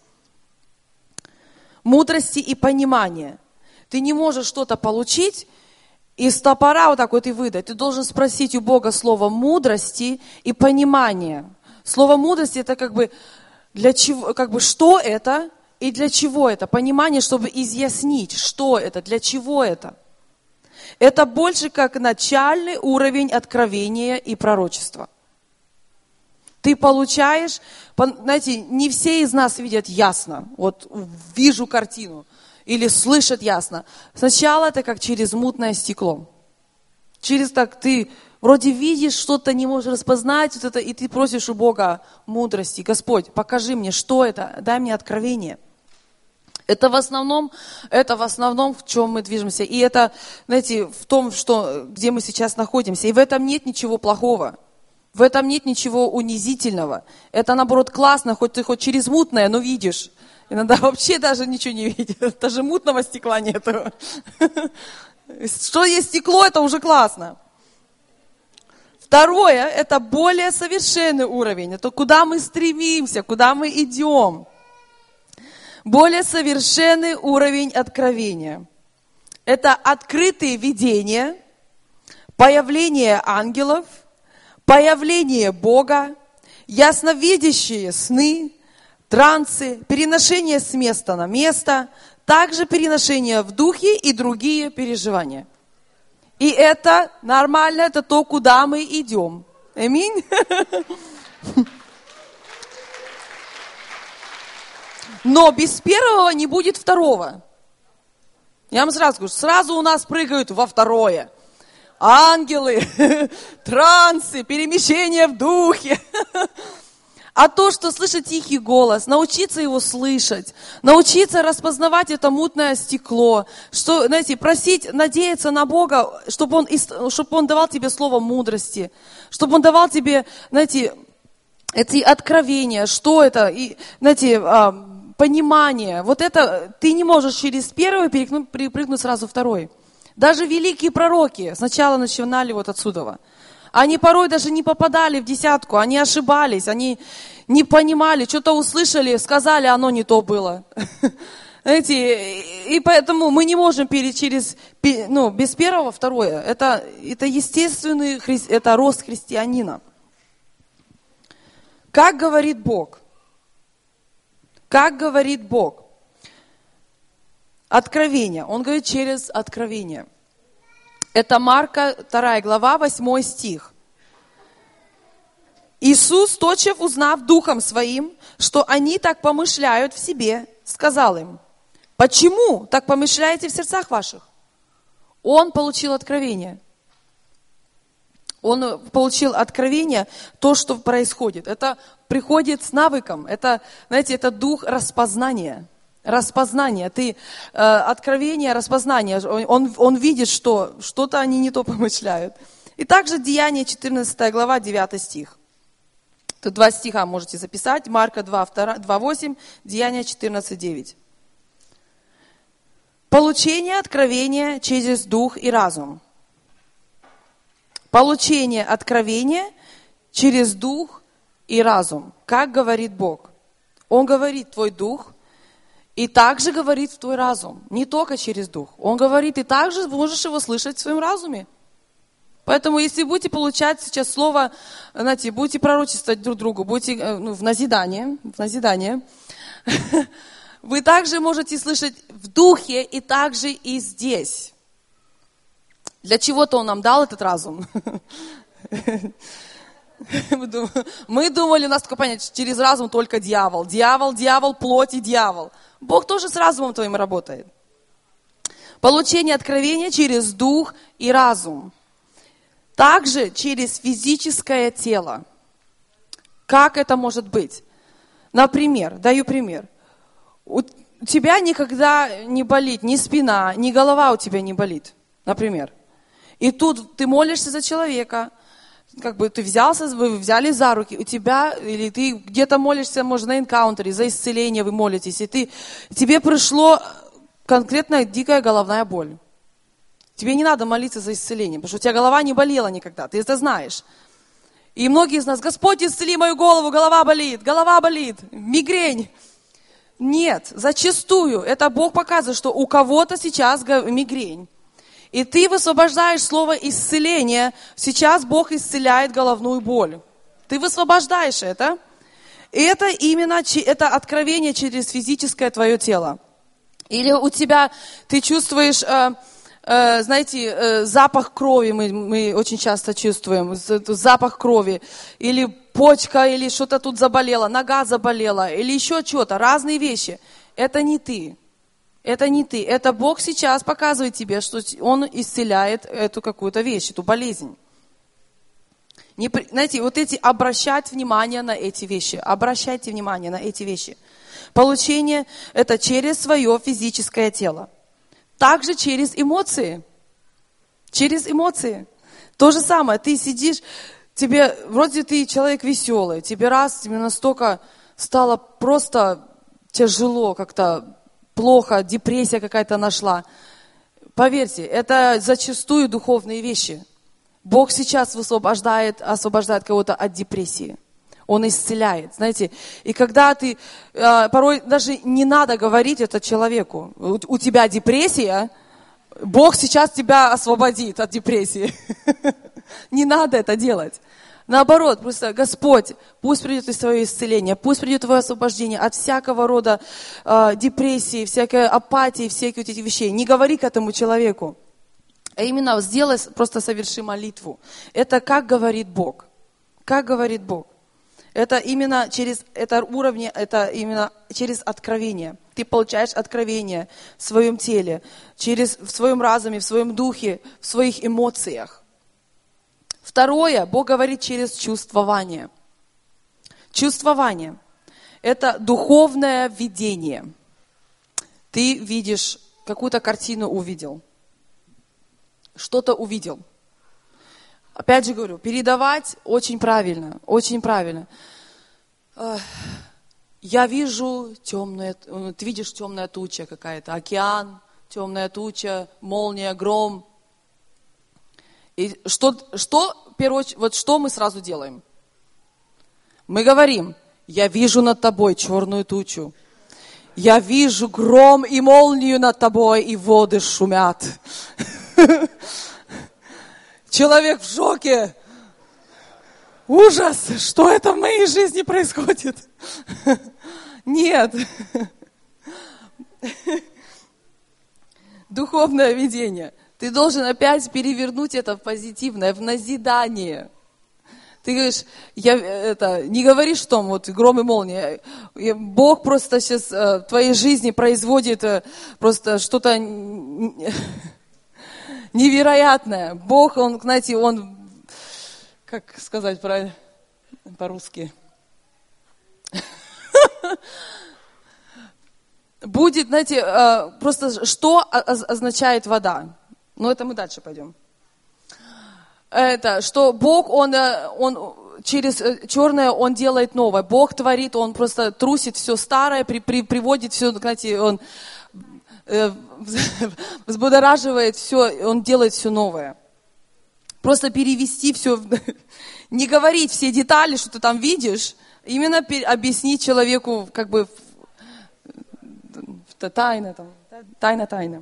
Мудрости и понимания. Ты не можешь что-то получить из топора вот так вот и выдать. Ты должен спросить у Бога слово мудрости и понимания. Слово мудрости это как бы для чего, как бы что это и для чего это. Понимание, чтобы изъяснить, что это, для чего это. Это больше как начальный уровень откровения и пророчества. Ты получаешь, знаете, не все из нас видят ясно, вот вижу картину, или слышат ясно. Сначала это как через мутное стекло. Через так ты вроде видишь, что-то не можешь распознать, вот это, и ты просишь у Бога мудрости. Господь, покажи мне, что это, дай мне откровение. Это в основном, это в основном, в чем мы движемся. И это, знаете, в том, что, где мы сейчас находимся. И в этом нет ничего плохого. В этом нет ничего унизительного. Это, наоборот, классно, хоть ты хоть через мутное, но видишь. Иногда вообще даже ничего не видишь. Даже мутного стекла нету. Что есть стекло, это уже классно. Второе, это более совершенный уровень. Это куда мы стремимся, куда мы идем. Более совершенный уровень откровения. Это открытые видения, появление ангелов, появление Бога, ясновидящие сны, трансы, переношение с места на место, также переношение в духе и другие переживания. И это нормально, это то, куда мы идем. Аминь. Но без первого не будет второго. Я вам сразу скажу, сразу у нас прыгают во второе. Ангелы, трансы, перемещение в духе. А то, что слышать тихий голос, научиться его слышать, научиться распознавать это мутное стекло, что, знаете, просить, надеяться на Бога, чтобы Он, чтобы Он давал тебе слово мудрости, чтобы Он давал тебе, знаете, эти откровения, что это, и, знаете, понимание. Вот это ты не можешь через первый перепрыгнуть, перепрыгнуть сразу второй. Даже великие пророки сначала начинали вот отсюда. Они порой даже не попадали в десятку, они ошибались, они не понимали, что-то услышали, сказали, оно не то было. Знаете, и поэтому мы не можем перейти через, ну, без первого второе. Это, это естественный, это рост христианина. Как говорит Бог? Как говорит Бог? Откровение. Он говорит через откровение. Это Марка вторая глава, восьмой стих. Иисус, тотчас узнав духом своим, что они так помышляют в себе, сказал им: почему так помышляете в сердцах ваших? Он получил откровение. Он получил откровение, то, что происходит. Это приходит с навыком. Это, знаете, это дух распознания. Распознание. Ты, э, откровение, распознание. Он, он видит, что что-то они не то помышляют. И также Деяния четырнадцатая глава, девятый стих. Тут два стиха можете записать. Марка два, два восемь, Деяния четырнадцать, девять. Получение откровения через дух и разум. Получение откровения через дух и разум. Как говорит Бог? Он говорит твой дух и также говорит в твой разум. Не только через дух. Он говорит, и также можешь его слышать в своем разуме. Поэтому, если будете получать сейчас слово, знаете, будете пророчествовать друг другу, будете ну, в назидание, в назидание, вы также можете слышать в духе и также и здесь. Для чего-то Он нам дал этот разум. Мы думали, у нас такое понятие, через разум только дьявол. Дьявол, дьявол, плоть и дьявол. Бог тоже с разумом твоим работает. Получение откровения через дух и разум. Также через физическое тело. Как это может быть? Например, даю пример. У тебя никогда не болит ни спина, ни голова у тебя не болит, например. И тут ты молишься за человека, как бы ты взялся, вы взяли за руки, у тебя, или ты где-то молишься, может, на энкаунтере, за исцеление вы молитесь, и ты, тебе пришло конкретная дикая головная боль. Тебе не надо молиться за исцеление, потому что у тебя голова не болела никогда, ты это знаешь. И многие из нас, Господь, исцели мою голову, голова болит, голова болит, мигрень. Нет, зачастую это Бог показывает, что у кого-то сейчас мигрень. И ты высвобождаешь слово исцеление. Сейчас Бог исцеляет головную боль. Ты высвобождаешь это. И это именно это откровение через физическое твое тело. Или у тебя, ты чувствуешь, э, э, знаете, э, запах крови, мы, мы очень часто чувствуем, запах крови. Или почка, или что-то тут заболело, нога заболела, или еще что-то, разные вещи. Это не ты. Это не ты. Это Бог сейчас показывает тебе, что Он исцеляет эту какую-то вещь, эту болезнь. Не, знаете, вот эти, обращать внимание на эти вещи. Обращайте внимание на эти вещи. Получение – это через свое физическое тело. Также через эмоции. Через эмоции. То же самое. Ты сидишь, тебе, вроде ты человек веселый, тебе раз, тебе настолько стало просто тяжело как-то, плохо, депрессия какая-то нашла. Поверьте, это зачастую духовные вещи. Бог сейчас высвобождает, освобождает кого-то от депрессии. Он исцеляет, знаете. И когда ты, порой даже не надо говорить это человеку. У тебя депрессия, Бог сейчас тебя освободит от депрессии. Не надо это делать. Наоборот, просто Господь, пусть придет и свое исцеление, пусть придет твое освобождение от всякого рода э, депрессии, всякой апатии, всяких вот этих вещей. Не говори к этому человеку, а именно сделай, просто соверши молитву. Это как говорит Бог. Как говорит Бог. Это именно через это уровни, это именно через откровение. Ты получаешь откровение в своем теле, через, в своем разуме, в своем духе, в своих эмоциях. Второе, Бог говорит через чувствование. Чувствование – это духовное видение. Ты видишь, какую-то картину увидел, что-то увидел. Опять же говорю, передавать очень правильно, очень правильно. Я вижу темную, ты видишь темная туча какая-то, океан, темная туча, молния, гром. И что, что, в первую очередь, вот что мы сразу делаем? Мы говорим, я вижу над тобой черную тучу. Я вижу гром и молнию над тобой, и воды шумят. Человек в шоке. Ужас, что это в моей жизни происходит? Нет. Духовное видение. Ты должен опять перевернуть это в позитивное, в назидание. Ты говоришь, я, это, не говоришь, что вот гром и молния. Бог просто сейчас в твоей жизни производит просто что-то невероятное. Бог, Он, знаете, Он, как сказать правильно, по-русски, будет, знаете, просто что означает вода? Ну, это мы дальше пойдем. Это, что Бог, Он, он через черное, Он делает новое. Бог творит, Он просто трусит все старое, при, при, приводит все, знаете, Он э, взбудораживает все, Он делает все новое. Просто перевести все, не говорить все детали, что ты там видишь, именно объяснить человеку, как бы, тайна там, тайна, тайна.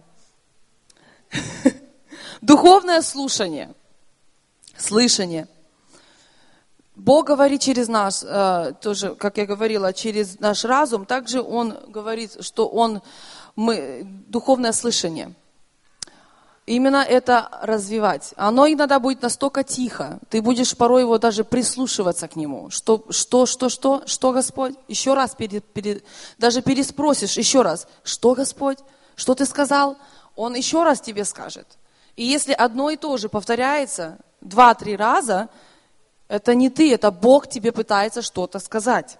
Духовное слушание, слышание. Бог говорит через нас, тоже, как я говорила, через наш разум. Также Он говорит, что Он, мы, духовное слышание. Именно это развивать. Оно иногда будет настолько тихо, ты будешь порой его даже прислушиваться к нему. Что, что, что, что, что, Господь? Еще раз, пере, пере, даже переспросишь еще раз, что, Господь? Что ты сказал? Он еще раз тебе скажет. И если одно и то же повторяется два-три раза, это не ты, это Бог тебе пытается что-то сказать.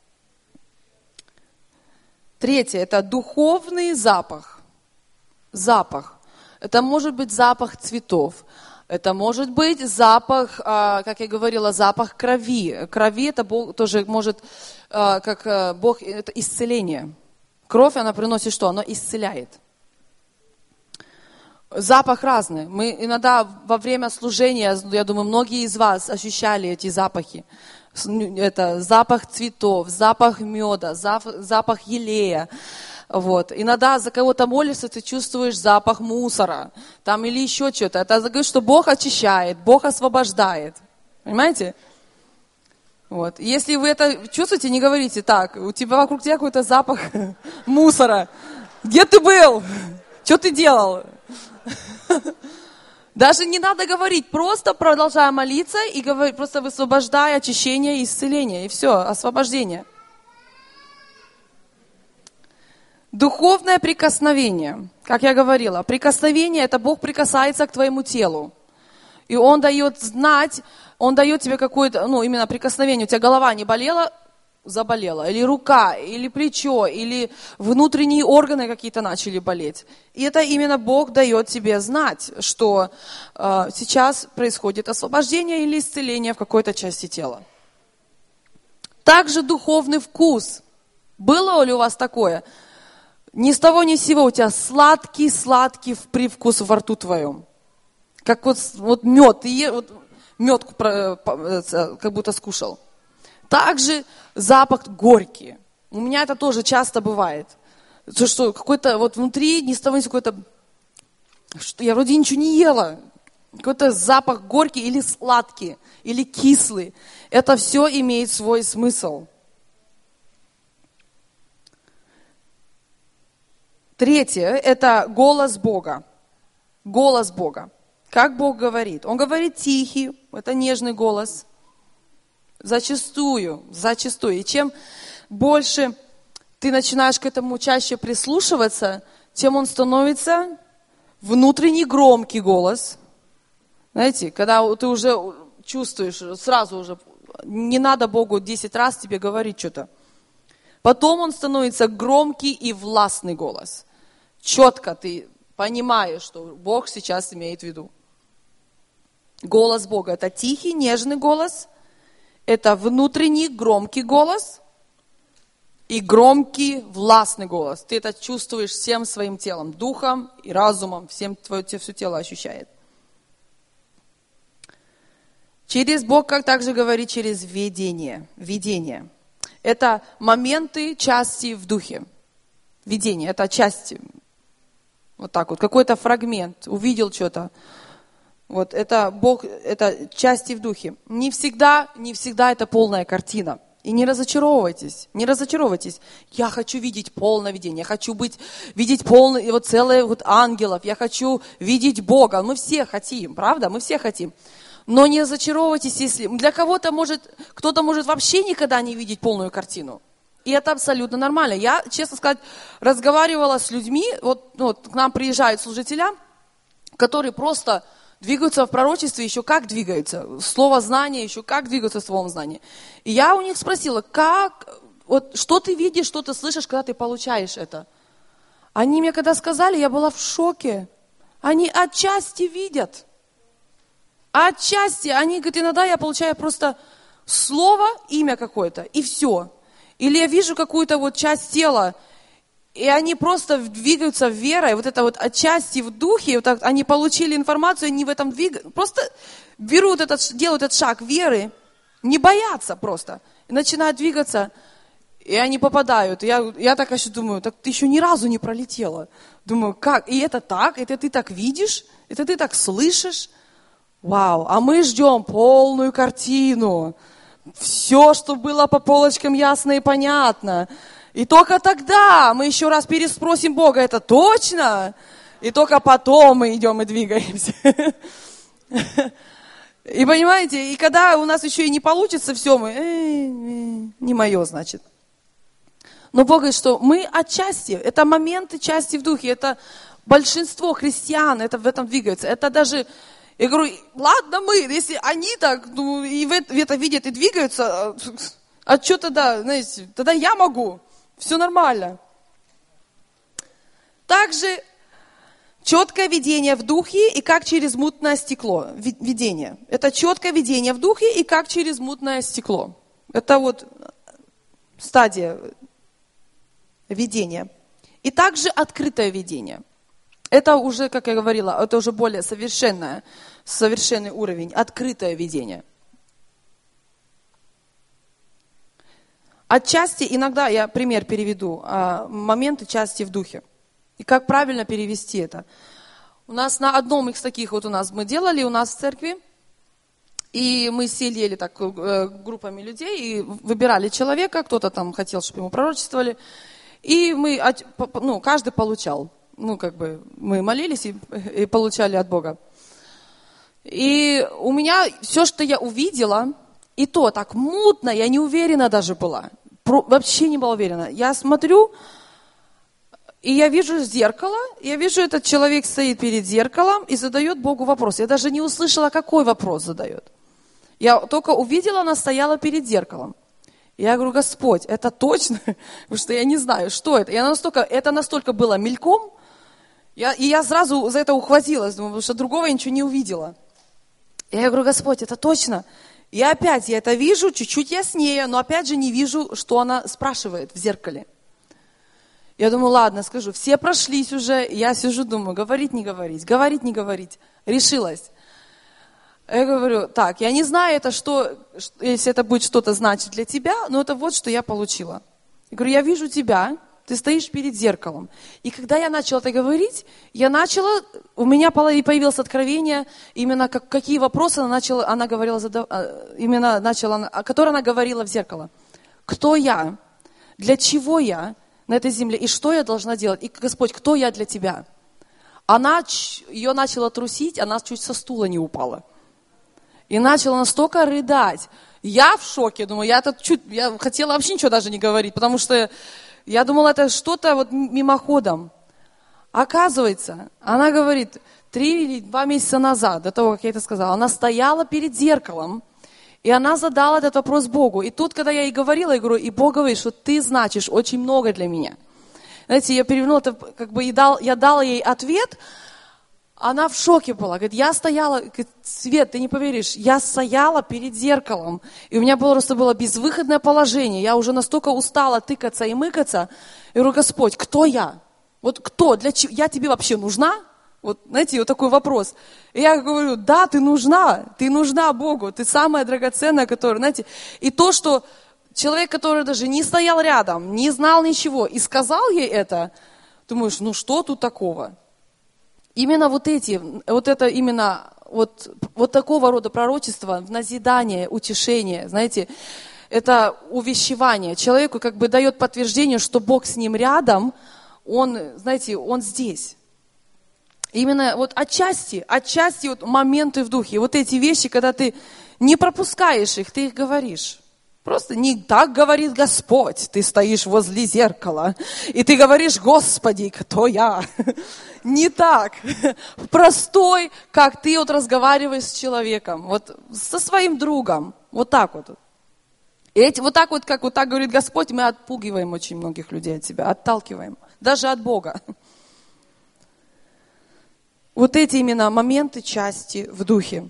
Третье, это духовный запах. Запах. Это может быть запах цветов. Это может быть запах, как я говорила, запах крови. Крови это Бог тоже может, как Бог, это исцеление. Кровь, она приносит что? Она исцеляет. Запах разный. Мы иногда во время служения, я думаю, многие из вас ощущали эти запахи. Это запах цветов, запах меда, запах елея. Вот. Иногда за кого-то молишься, ты чувствуешь запах мусора, там или еще что-то. Это говорит, что Бог очищает, Бог освобождает. Понимаете? Вот. Если вы это чувствуете, не говорите так, у тебя вокруг тебя какой-то запах мусора. Где ты был? Что ты делал? Даже не надо говорить, просто продолжай молиться и говорить, просто высвобождай очищение и исцеление. И все, освобождение. Духовное прикосновение, как я говорила, прикосновение, это Бог прикасается к твоему телу. И Он дает знать, Он дает тебе какое-то, ну, именно прикосновение. У тебя голова не болела, заболела, или рука, или плечо, или внутренние органы какие-то начали болеть. И это именно Бог дает тебе знать, что э, сейчас происходит освобождение или исцеление в какой-то части тела. Также духовный вкус. Было ли у вас такое? Ни с того ни с сего у тебя сладкий-сладкий привкус во рту твоем. Как вот, вот мед, ты е, вот, мед как будто скушал. Также запах горький. У меня это тоже часто бывает. То, что какой-то вот внутри ни с того ни с сего какой-то, что я вроде ничего не ела. Какой-то запах горький или сладкий, или кислый. Это все имеет свой смысл. Третье – это голос Бога. Голос Бога. Как Бог говорит? Он говорит тихий, это нежный голос. Зачастую, зачастую. И чем больше ты начинаешь к этому чаще прислушиваться, тем он становится внутренний громкий голос. Знаете, когда ты уже чувствуешь, сразу уже, не надо Богу десять раз тебе говорить что-то. Потом он становится громкий и властный голос. Четко ты понимаешь, что Бог сейчас имеет в виду. Голос Бога – это тихий, нежный голос, это внутренний громкий голос и громкий, властный голос. Ты это чувствуешь всем своим телом, духом и разумом, всем твое все тело ощущает. Через Бог, как также говорит, через видение. Видение. Это моменты, части в духе. Видение – это части. Вот так вот, какой-то фрагмент, увидел что-то. Вот это Бог, это части в духе. Не всегда, не всегда это полная картина. И не разочаровывайтесь, не разочаровывайтесь. Я хочу видеть полное видение, я хочу быть, видеть полное, вот целое вот ангелов, я хочу видеть Бога. Мы все хотим, правда? Мы все хотим. Но не разочаровывайтесь, если для кого-то может, кто-то может вообще никогда не видеть полную картину. И это абсолютно нормально. Я, честно сказать, разговаривала с людьми, вот, ну, вот к нам приезжают служители, которые просто двигаются в пророчестве, еще как двигаются. Слово знания, еще как двигаются в словом знания. И я у них спросила, как, вот, что ты видишь, что ты слышишь, когда ты получаешь это? Они мне когда сказали, я была в шоке. Они отчасти видят. Отчасти. Они говорят, иногда я получаю просто слово, имя какое-то, и все. Или я вижу какую-то вот часть тела, И они просто двигаются верой, вот это вот отчасти в духе, вот так, они получили информацию, они в этом двигаются, просто берут этот, делают этот шаг веры, не боятся просто, и начинают двигаться, и они попадают. Я, я так еще думаю, так ты еще ни разу не пролетела. Думаю, как? И это так? Это ты так видишь? Это ты так слышишь? Вау, а мы ждем полную картину. Все, что было по полочкам, ясно и понятно. И только тогда мы еще раз переспросим Бога, это точно? И только потом мы идем и двигаемся. И понимаете, и когда у нас еще и не получится все, мы, э, э, не мое, значит. Но Бог говорит, что мы отчасти, это моменты части в духе, это большинство христиан, это в этом двигается. Это даже, я говорю, ладно мы, если они так, ну, и в это, в это видят и двигаются, а что тогда, знаете, тогда я могу. Все нормально. Также четкое видение в духе и как через мутное стекло. Видение. Это четкое видение в духе и как через мутное стекло. Это вот стадия видения. И также открытое видение. Это уже, как я говорила, это уже более совершенное, совершенный уровень. Открытое видение. Отчасти, иногда, я пример переведу, моменты части в духе. И как правильно перевести это. У нас на одном из таких вот у нас мы делали, у нас в церкви, и мы сидели так группами людей и выбирали человека, кто-то там хотел, чтобы ему пророчествовали, и мы, ну, каждый получал. Ну, как бы мы молились и, и получали от Бога. И у меня все, что я увидела, и то так мутно, я не уверена даже была. Вообще не была уверена. Я смотрю, и я вижу зеркало, я вижу, этот человек стоит перед зеркалом и задает Богу вопрос. Я даже не услышала, какой вопрос задает. Я только увидела, она стояла перед зеркалом. Я говорю, Господь, это точно? Потому что я не знаю, что это. Я настолько, это настолько было мельком, я, и я сразу за это ухватилась, думаю, потому что другого я ничего не увидела. Я говорю, Господь, это точно? И опять я это вижу, чуть-чуть яснее, но опять же не вижу, что она спрашивает в зеркале. Я думаю, ладно, скажу, все прошлись уже, я сижу, думаю, говорить, не говорить, говорить, не говорить. Решилась. Я говорю, так, я не знаю, это что, если это будет что-то значить для тебя, но это вот, что я получила. Я говорю, я вижу тебя, ты стоишь перед зеркалом. И когда я начала это говорить, я начала, у меня появилось откровение, именно как, какие вопросы она начала, она говорила, именно начала, которые она говорила в зеркало. Кто я? Для чего я на этой земле? И что я должна делать? И, Господь, кто я для тебя? Она, ее начала трусить, она чуть со стула не упала. И начала настолько рыдать. Я в шоке, думаю, я тут чуть, я хотела вообще ничего даже не говорить, потому что я думала, это что-то вот мимоходом. Оказывается, она говорит, три или два месяца назад, до того, как я это сказала, она стояла перед зеркалом, и она задала этот вопрос Богу. И тут, когда я ей говорила, я говорю, и Бог говорит, что ты значишь очень много для меня. Знаете, я перевернула это, как бы, и дал, я дала ей ответ, она в шоке была. Говорит, я стояла, говорит, Свет, ты не поверишь, я стояла перед зеркалом, и у меня было, просто было безвыходное положение. Я уже настолько устала тыкаться и мыкаться. Я говорю, Господь, кто я? Вот кто? Для чего? Я тебе вообще нужна? Вот, знаете, вот такой вопрос. И я говорю, да, ты нужна, ты нужна Богу, ты самая драгоценная, которая, знаете, и то, что человек, который даже не стоял рядом, не знал ничего, и сказал ей это, думаешь, ну что тут такого? Именно вот эти, вот это именно, вот, вот такого рода пророчество, назидание, утешение, знаете, это увещевание. Человеку как бы дает подтверждение, что Бог с ним рядом, он, знаете, он здесь. Именно вот отчасти, отчасти вот моменты в духе, вот эти вещи, когда ты не пропускаешь их, ты их говоришь. Просто не так говорит Господь, ты стоишь возле зеркала, и ты говоришь, Господи, кто я? Не так. Простой, как ты вот разговариваешь с человеком, вот со своим другом, вот так вот. И эти, вот так вот, как вот так говорит Господь, мы отпугиваем очень многих людей от себя, отталкиваем, даже от Бога. Вот эти именно моменты части в духе.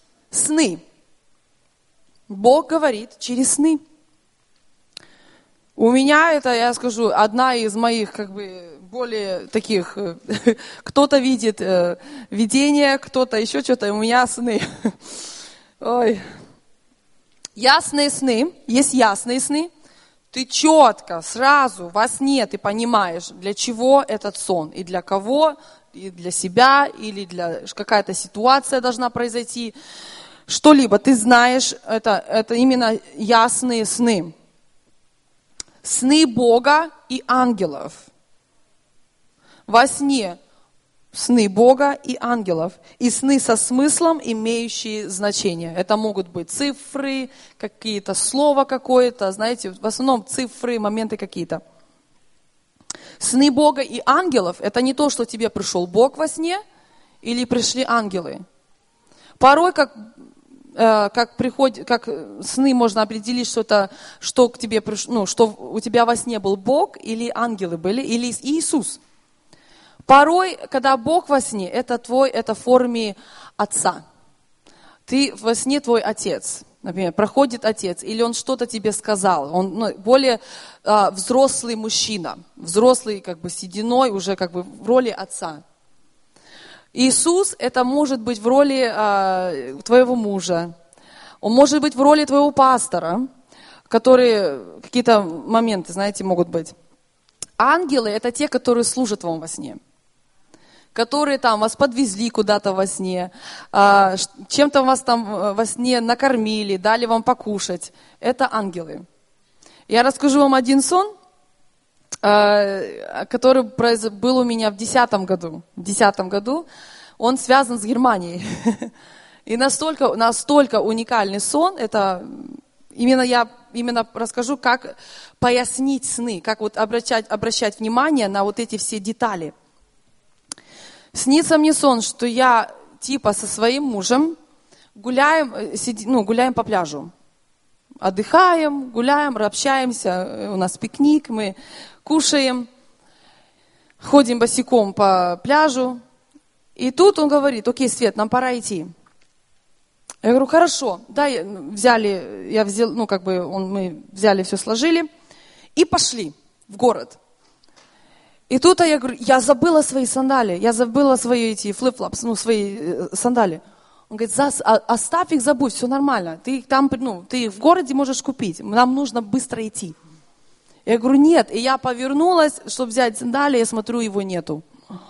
Сны. Бог говорит через сны. У меня это, я скажу, одна из моих, как бы, более таких, кто-то видит э, видение, кто-то еще что-то, у меня сны. Ой. Ясные сны, есть ясные сны. Ты четко, сразу, во сне ты понимаешь, для чего этот сон, и для кого, и для себя, или для какая-то ситуация должна произойти. Что-либо ты знаешь, это, это именно ясные сны. Сны Бога и ангелов. Во сне сны Бога и ангелов. И сны со смыслом, имеющие значение. Это могут быть цифры, какие-то слова какое-то, знаете, в основном цифры, моменты какие-то. Сны Бога и ангелов – это не то, что тебе пришел Бог во сне или пришли ангелы. Порой, как, э, как, приходит, как сны можно определить что-то, что к тебе приш... ну, что у тебя во сне был Бог или ангелы были, или Иисус. Порой, когда Бог во сне, это твой, это в форме отца. Ты во сне твой отец. Например, проходит отец, или он что-то тебе сказал. Он ну, более а, взрослый мужчина, взрослый как бы сединой, уже как бы в роли отца. Иисус, это может быть в роли а, твоего мужа. Он может быть в роли твоего пастора, которые какие-то моменты, знаете, могут быть. Ангелы, это те, которые служат вам во сне. Которые там вас подвезли куда-то во сне, чем-то вас там во сне накормили, дали вам покушать. Это ангелы. Я расскажу вам один сон, который был у меня в десятом году. В десятом году он связан с Германией. И настолько, настолько уникальный сон, это именно я именно расскажу, как пояснить сны, как вот обращать, обращать внимание на вот эти все детали. Снится мне сон, что я типа со своим мужем гуляем, сиди, ну, гуляем по пляжу. Отдыхаем, гуляем, общаемся, у нас пикник, мы кушаем, ходим босиком по пляжу. И тут он говорит: окей, Свет, нам пора идти. Я говорю: хорошо. Да, взяли, я взял, ну как бы он, мы взяли, все сложили и пошли в город. И тут я говорю: я забыла свои сандали, я забыла свои эти флип-флопс, ну, свои сандали. Он говорит: оставь их, забудь, все нормально. Ты их там, ну, ты их в городе можешь купить, нам нужно быстро идти. Я говорю: нет. И я повернулась, чтобы взять сандали, я смотрю, его нету.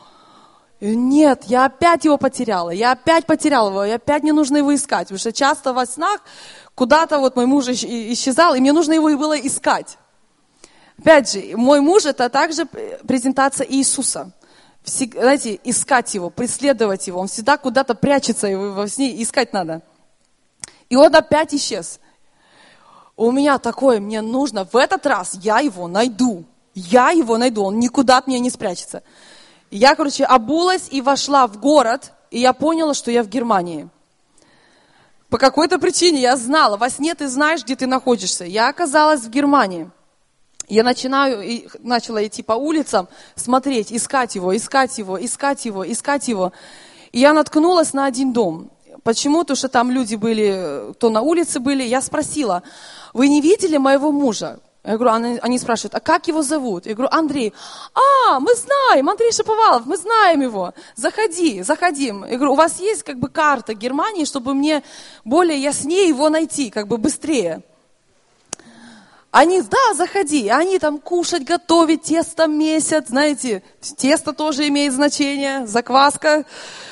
И нет, я опять его потеряла, я опять потеряла его, и опять мне нужно его искать. Потому что часто во снах куда-то вот мой муж исчезал, и мне нужно его было искать. Опять же, мой муж – это также презентация Иисуса. Всегда, знаете, искать его, преследовать его. Он всегда куда-то прячется, его во сне искать надо. И он опять исчез. У меня такое, мне нужно, в этот раз я его найду. Я его найду, он никуда от меня не спрячется. Я, короче, обулась и вошла в город, и я поняла, что я в Германии. По какой-то причине я знала, во сне ты знаешь, где ты находишься. Я оказалась в Германии. Я начинаю, и начала идти по улицам, смотреть, искать его, искать его, искать его, искать его. И я наткнулась на один дом. Почему? Потому что там люди были, кто на улице были. Я спросила: вы не видели моего мужа? Я говорю, они, они спрашивают: а как его зовут? Я говорю: Андрей. А, мы знаем, Андрей Шаповалов, мы знаем его. Заходи, заходим. Я говорю: у вас есть как бы карта Германии, чтобы мне более яснее его найти, как бы быстрее? Они: да, заходи. Они там кушать, готовить, тесто месят, знаете, тесто тоже имеет значение, закваска,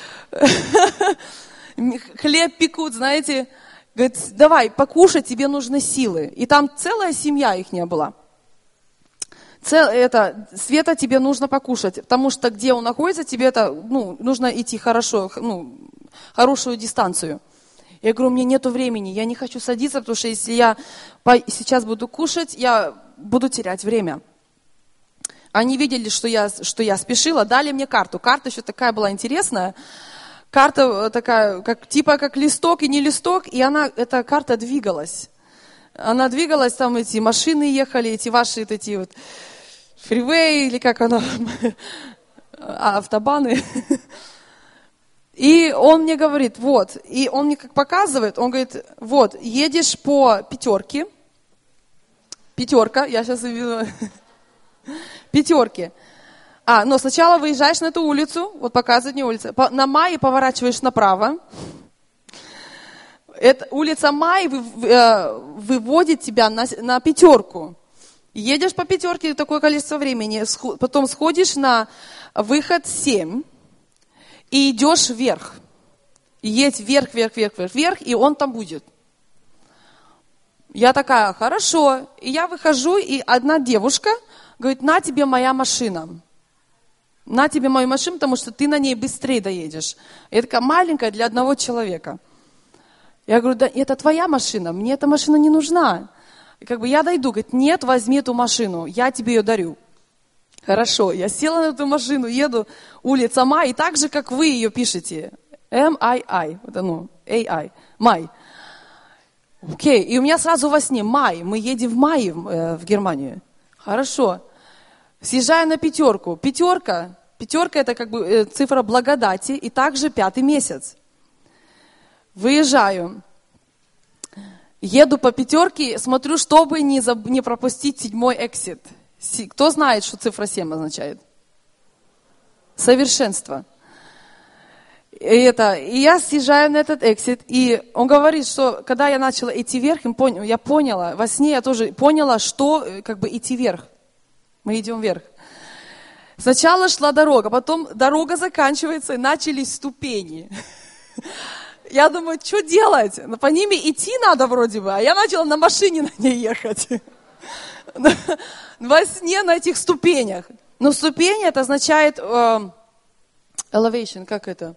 хлеб пекут, знаете. Говорит: давай, покушать, тебе нужны силы. И там целая семья их не была. Цел, это, Света, тебе нужно покушать, потому что где он находится, тебе это, ну, нужно идти хорошо, ну, хорошую дистанцию. Я говорю: мне нету времени, я не хочу садиться, потому что если я сейчас буду кушать, я буду терять время. Они видели, что я, что я спешила, дали мне карту. Карта еще такая была интересная. Карта такая, как, типа как листок и не листок, и она, эта карта двигалась. Она двигалась, там эти машины ехали, эти ваши эти вот фривей, или как оно, автобаны. И он мне говорит: вот, и он мне как показывает, он говорит: вот, едешь по пятерке, Пятерка, я сейчас вижу. Пятерки. А, но сначала выезжаешь на эту улицу, вот показывает мне улица, по, на Мае поворачиваешь направо. Это, улица Май вы, э, выводит тебя на, на пятерку. Едешь по пятерке такое количество времени, сход, потом сходишь на выход семь и идешь вверх. И едь вверх, вверх, вверх, вверх, вверх, и он там будет. Я такая, хорошо. И я выхожу, и одна девушка говорит, на тебе моя машина. На тебе мою машину, потому что ты на ней быстрее доедешь. Я такая маленькая для одного человека. Я говорю, да это твоя машина, мне эта машина не нужна. И как бы я дойду, говорит, нет, возьми эту машину, я тебе ее дарю. Хорошо, я села на эту машину, еду, улица Май, и так же, как вы ее пишете. эм ай ай, вот оно, эй ай, Май. Окей, и у меня сразу во сне Май, мы едем в Мае э, в Германию. Хорошо. Съезжаю на пятерку. Пятерка, пятерка это как бы э, цифра благодати, и также пятый месяц. Выезжаю. Еду по пятерке, смотрю, чтобы не, заб... не пропустить седьмой эксит. Кто знает, что цифра семь означает? Совершенство. И, это, и я съезжаю на этот эксит, и он говорит, что когда я начала идти вверх, я поняла, во сне я тоже поняла, что как бы идти вверх. Мы идем вверх. Сначала шла дорога, потом дорога заканчивается, и начались ступени. Я думаю, что делать? По ними идти надо вроде бы, а я начала на машине на ней ехать. Во сне на этих ступенях. Но ступени это означает э, elevation, как это?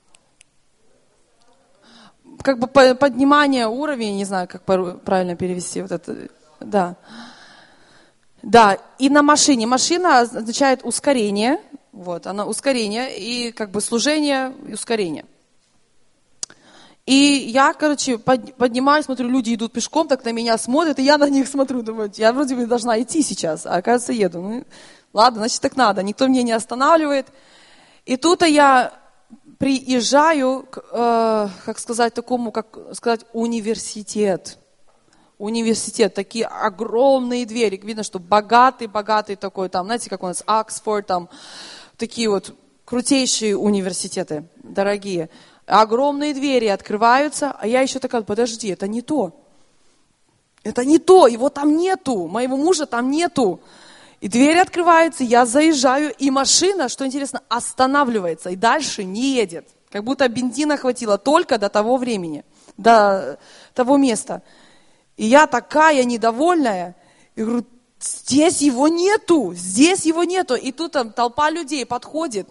Как бы поднимание уровня, не знаю, как правильно перевести вот это. Да. Да, и на машине. Машина означает ускорение. Вот, она ускорение и как бы служение и ускорение. И я, короче, поднимаюсь, смотрю, люди идут пешком, так на меня смотрят, и я на них смотрю, думаю, я вроде бы должна идти сейчас, а оказывается еду. Ну, ладно, значит так надо, никто меня не останавливает. И тут я приезжаю к, э, как сказать, такому, как сказать, университет. Университет, такие огромные двери, видно, что богатый-богатый такой, там, знаете, как у нас Оксфорд, там, такие вот крутейшие университеты, дорогие. Огромные двери открываются, а я еще такая, подожди, это не то. Это не то, его там нету, моего мужа там нету. И двери открываются, я заезжаю, и машина, что интересно, останавливается и дальше не едет. Как будто бензина хватило только до того времени, до того места. И я такая недовольная, и говорю, здесь его нету, здесь его нету. И тут там толпа людей подходит.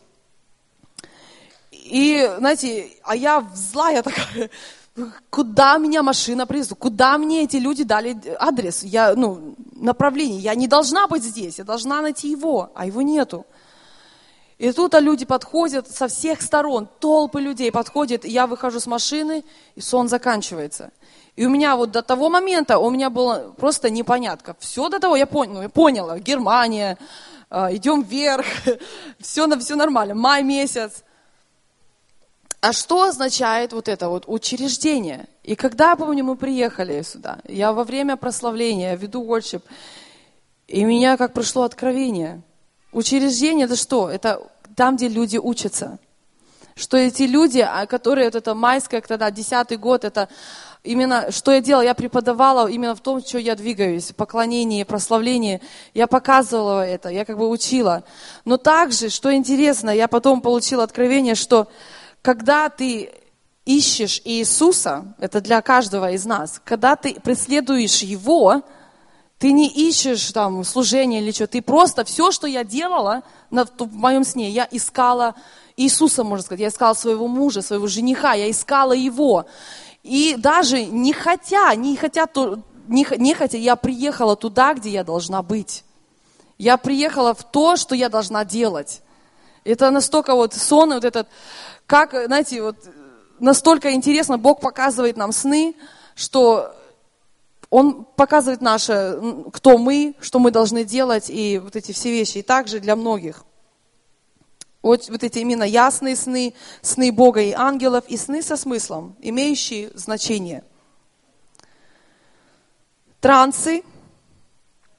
И, знаете, а я злая такая, куда меня машина привезла, куда мне эти люди дали адрес, я, ну, направление, я не должна быть здесь, я должна найти его, а его нету. И тут люди подходят со всех сторон, толпы людей подходят, и я выхожу с машины, и сон заканчивается. И у меня вот до того момента, у меня было просто непонятка. Все до того, я, пон, ну, я поняла, Германия, э, идем вверх, все, все нормально, май месяц. А что означает вот это вот учреждение? И когда, помню, мы приехали сюда, я во время прославления веду worship, и у меня как пришло откровение. Учреждение это что? Это там, где люди учатся. Что эти люди, которые, вот это майское, тогда десятый год, это именно, что я делала, я преподавала именно в том, что я двигаюсь, поклонение, прославление, я показывала это, я как бы учила. Но также, что интересно, я потом получила откровение, что когда ты ищешь Иисуса, это для каждого из нас, когда ты преследуешь Его, ты не ищешь там служение или что, ты просто все, что я делала на, в моем сне, я искала Иисуса, можно сказать, я искала своего мужа, своего жениха, я искала Его. И даже не хотя, не хотя, не, не хотя, я приехала туда, где я должна быть. Я приехала в то, что я должна делать. Это настолько вот сон, вот этот... Как, знаете, вот настолько интересно, Бог показывает нам сны, что Он показывает наше, кто мы, что мы должны делать, и вот эти все вещи. И также для многих. Вот, вот эти именно ясные сны, сны Бога и ангелов, и сны со смыслом, имеющие значение. Трансы,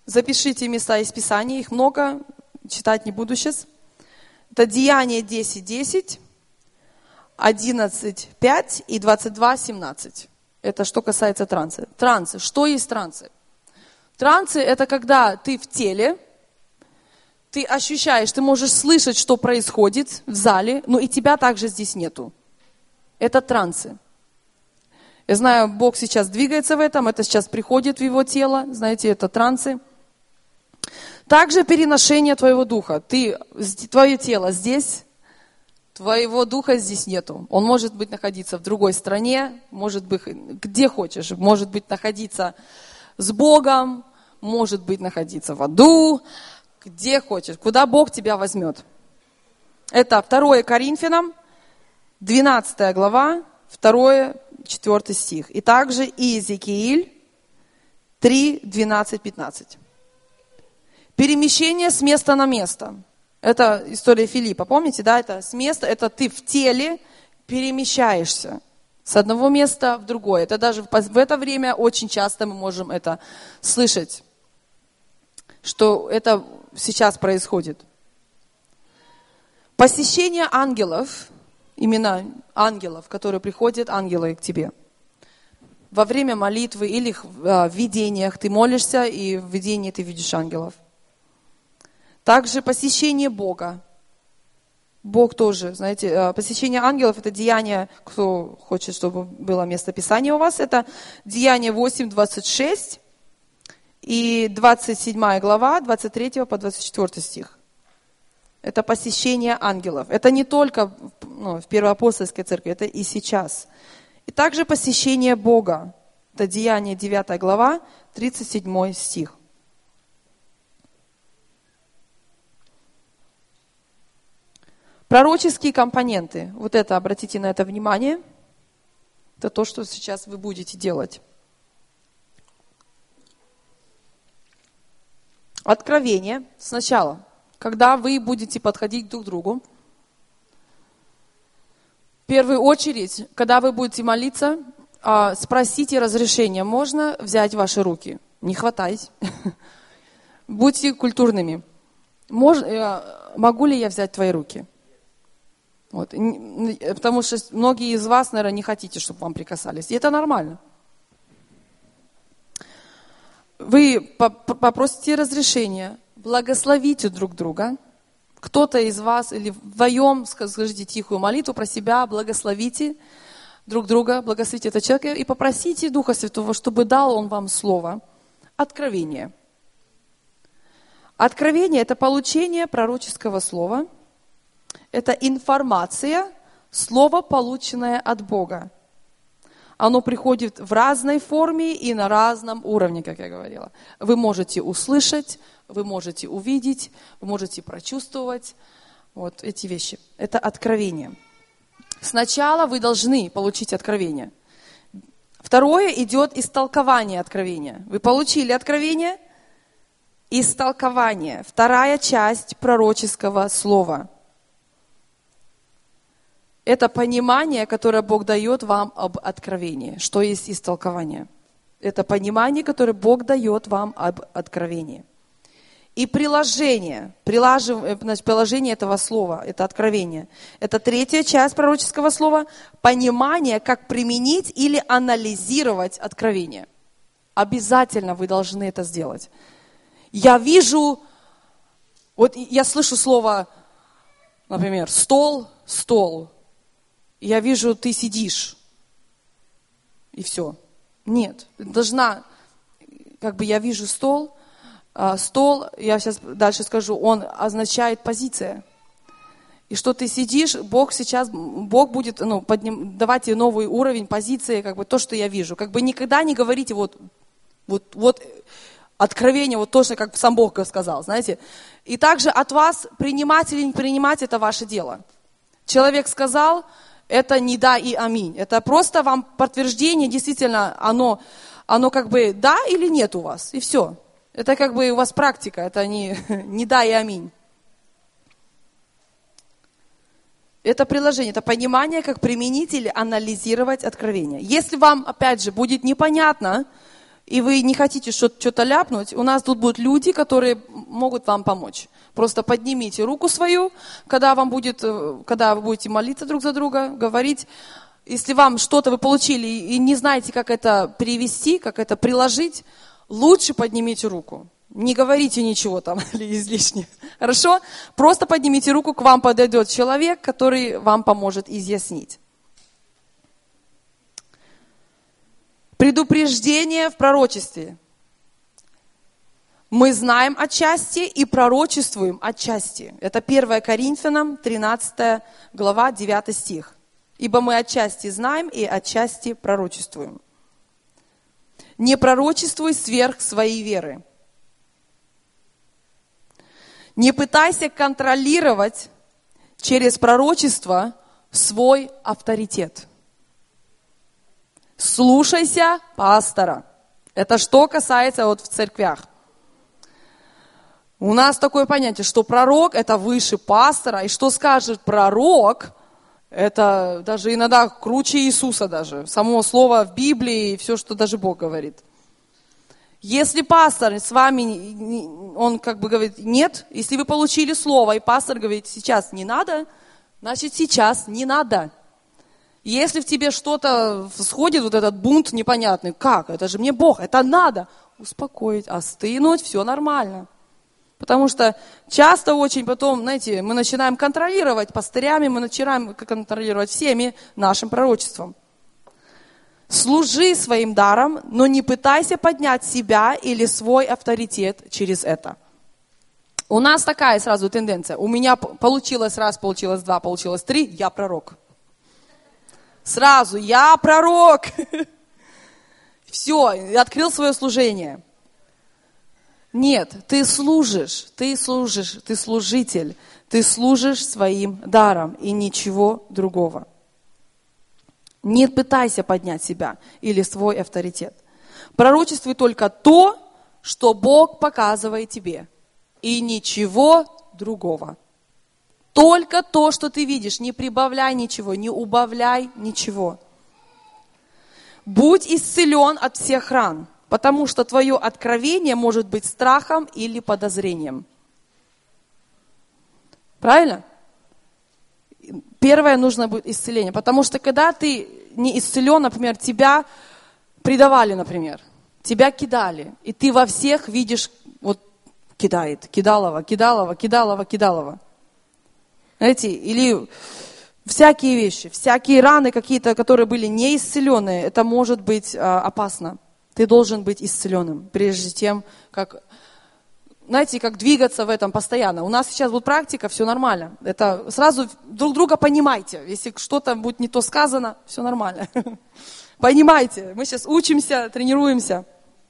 Запишите места из Писания, их много, читать не буду сейчас. Это Деяние десять десять, одиннадцать пять и двадцать два семнадцать. Это что касается транса. Трансы. Что есть трансы? Трансы – это когда ты в теле, ты ощущаешь, ты можешь слышать, что происходит в зале, но и тебя также здесь нету. Это трансы. Я знаю, Бог сейчас двигается в этом, это сейчас приходит в его тело, знаете, это трансы. Также переношение твоего духа. Ты, твое тело здесь, твоего духа здесь нету. Он может быть находиться в другой стране, может быть где хочешь, может быть находиться с Богом, может быть находиться в аду, где хочешь, куда Бог тебя возьмет. Это второе Коринфянам, двенадцатая глава, второй, четвёртый стих. И также Иезекииль три, двенадцать, пятнадцать. Перемещение с места на место. Это история Филиппа, помните, да? Это с места, это ты в теле перемещаешься с одного места в другое. Это даже в это время очень часто мы можем это слышать, что это сейчас происходит. Посещение ангелов, именно ангелов, которые приходят, ангелы к тебе. Во время молитвы или в видениях ты молишься, и в видении ты видишь ангелов. Также посещение Бога. Бог тоже, знаете, посещение ангелов – это деяние, кто хочет, чтобы было место Писания у вас, это Деяние восемь, двадцать шесть и двадцать седьмая глава, двадцать третий по двадцать четвёртый стих. Это посещение ангелов. Это не только ну, в Первоапостольской церкви, это и сейчас. И также посещение Бога. Это Деяние девятая глава, тридцать седьмой стих. Пророческие компоненты. Вот это, обратите на это внимание. Это то, что сейчас вы будете делать. Откровение сначала. Когда вы будете подходить друг к другу. В первую очередь, когда вы будете молиться, спросите разрешения. Можно взять ваши руки? Не хватайте. Будьте культурными. Могу ли я взять твои руки? Вот. Потому что многие из вас, наверное, не хотите, чтобы вам прикасались. И это нормально. Вы попросите разрешения, благословите друг друга. Кто-то из вас или вдвоем скажите тихую молитву про себя, благословите друг друга, благословите этого человека и попросите Духа Святого, чтобы дал Он вам слово. Откровение. Откровение – это получение пророческого слова. Это информация, слово, полученное от Бога. Оно приходит в разной форме и на разном уровне, как я говорила. Вы можете услышать, вы можете увидеть, вы можете прочувствовать. Вот эти вещи. Это откровение. Сначала вы должны получить откровение. Второе идет истолкование откровения. Вы получили откровение? Истолкование. Вторая часть пророческого слова. Это понимание, которое Бог дает вам об откровении. Что есть истолкование? Это понимание, которое Бог дает вам об откровении. И приложение, значит, приложение этого слова, это откровение. Это третья часть пророческого слова, понимание, как применить или анализировать откровение. Обязательно вы должны это сделать. Я вижу, вот я слышу слово, например, стол, стол. Я вижу, ты сидишь. И все. Нет, должна, как бы я вижу стол, Стол, я сейчас дальше скажу, он означает позиция. И что ты сидишь, Бог сейчас, Бог будет ну, подним, давать тебе новый уровень позиции, как бы то, что я вижу. Как бы никогда не говорите вот, вот, вот откровение, вот точно как сам Бог сказал, знаете. И также от вас принимать или не принимать, это ваше дело. Человек сказал, это не да и аминь. Это просто вам подтверждение, действительно, оно, оно как бы да или нет у вас, и все. Это как бы у вас практика, это не, не да и аминь. Это приложение, это понимание, как применить или анализировать откровение. Если вам, опять же, будет непонятно, и вы не хотите что-то ляпнуть, у нас тут будут люди, которые могут вам помочь. Просто поднимите руку свою, когда вам будет, когда вы будете молиться друг за друга, говорить. Если вам что-то вы получили и не знаете, как это перевести, как это приложить, лучше поднимите руку. Не говорите ничего там или излишне. Хорошо? Просто поднимите руку, к вам подойдет человек, который вам поможет изъяснить. Предупреждение в пророчестве. Мы знаем отчасти и пророчествуем отчасти. Это первое Коринфянам, тринадцатая глава, девятый стих. Ибо мы отчасти знаем и отчасти пророчествуем. Не пророчествуй сверх своей веры. Не пытайся контролировать через пророчество свой авторитет. Слушайся пастора. Это что касается вот в церквях. У нас такое понятие, что пророк это выше пастора, и что скажет пророк, это даже иногда круче Иисуса даже. Само слово в Библии и все, что даже Бог говорит. Если пастор с вами, он как бы говорит, нет, если вы получили слово, и пастор говорит, сейчас не надо, значит сейчас не надо. Если в тебе что-то сходит, вот этот бунт непонятный, как, это же мне Бог, это надо, успокоить, остынуть, все нормально. Потому что часто очень потом, знаете, мы начинаем контролировать пастырями, мы начинаем контролировать всеми нашим пророчеством. Служи своим даром, но не пытайся поднять себя или свой авторитет через это. У нас такая сразу тенденция. У меня получилось раз, получилось два, получилось три, я пророк. Сразу, я пророк. Все, открыл свое служение. Нет, ты служишь, ты служишь, ты служитель, ты служишь своим даром и ничего другого. Не пытайся поднять себя или свой авторитет. Пророчествуй только то, что Бог показывает тебе, и ничего другого. Только то, что ты видишь, не прибавляй ничего, не убавляй ничего. Будь исцелен от всех ран. Потому что твое откровение может быть страхом или подозрением. Правильно? Первое, нужно будет исцеление. Потому что когда ты не исцелен, например, тебя предавали, например, тебя кидали, и ты во всех видишь, вот кидает, кидалово, кидалово, кидалово, кидалово. Знаете, или всякие вещи, всякие раны какие-то, которые были не исцеленные, это может быть а, опасно. Ты должен быть исцеленным, прежде чем, как, знаете, как двигаться в этом постоянно. У нас сейчас будет практика, все нормально. Это сразу друг друга понимайте. Если что-то будет не то сказано, все нормально. Понимайте, мы сейчас учимся, тренируемся.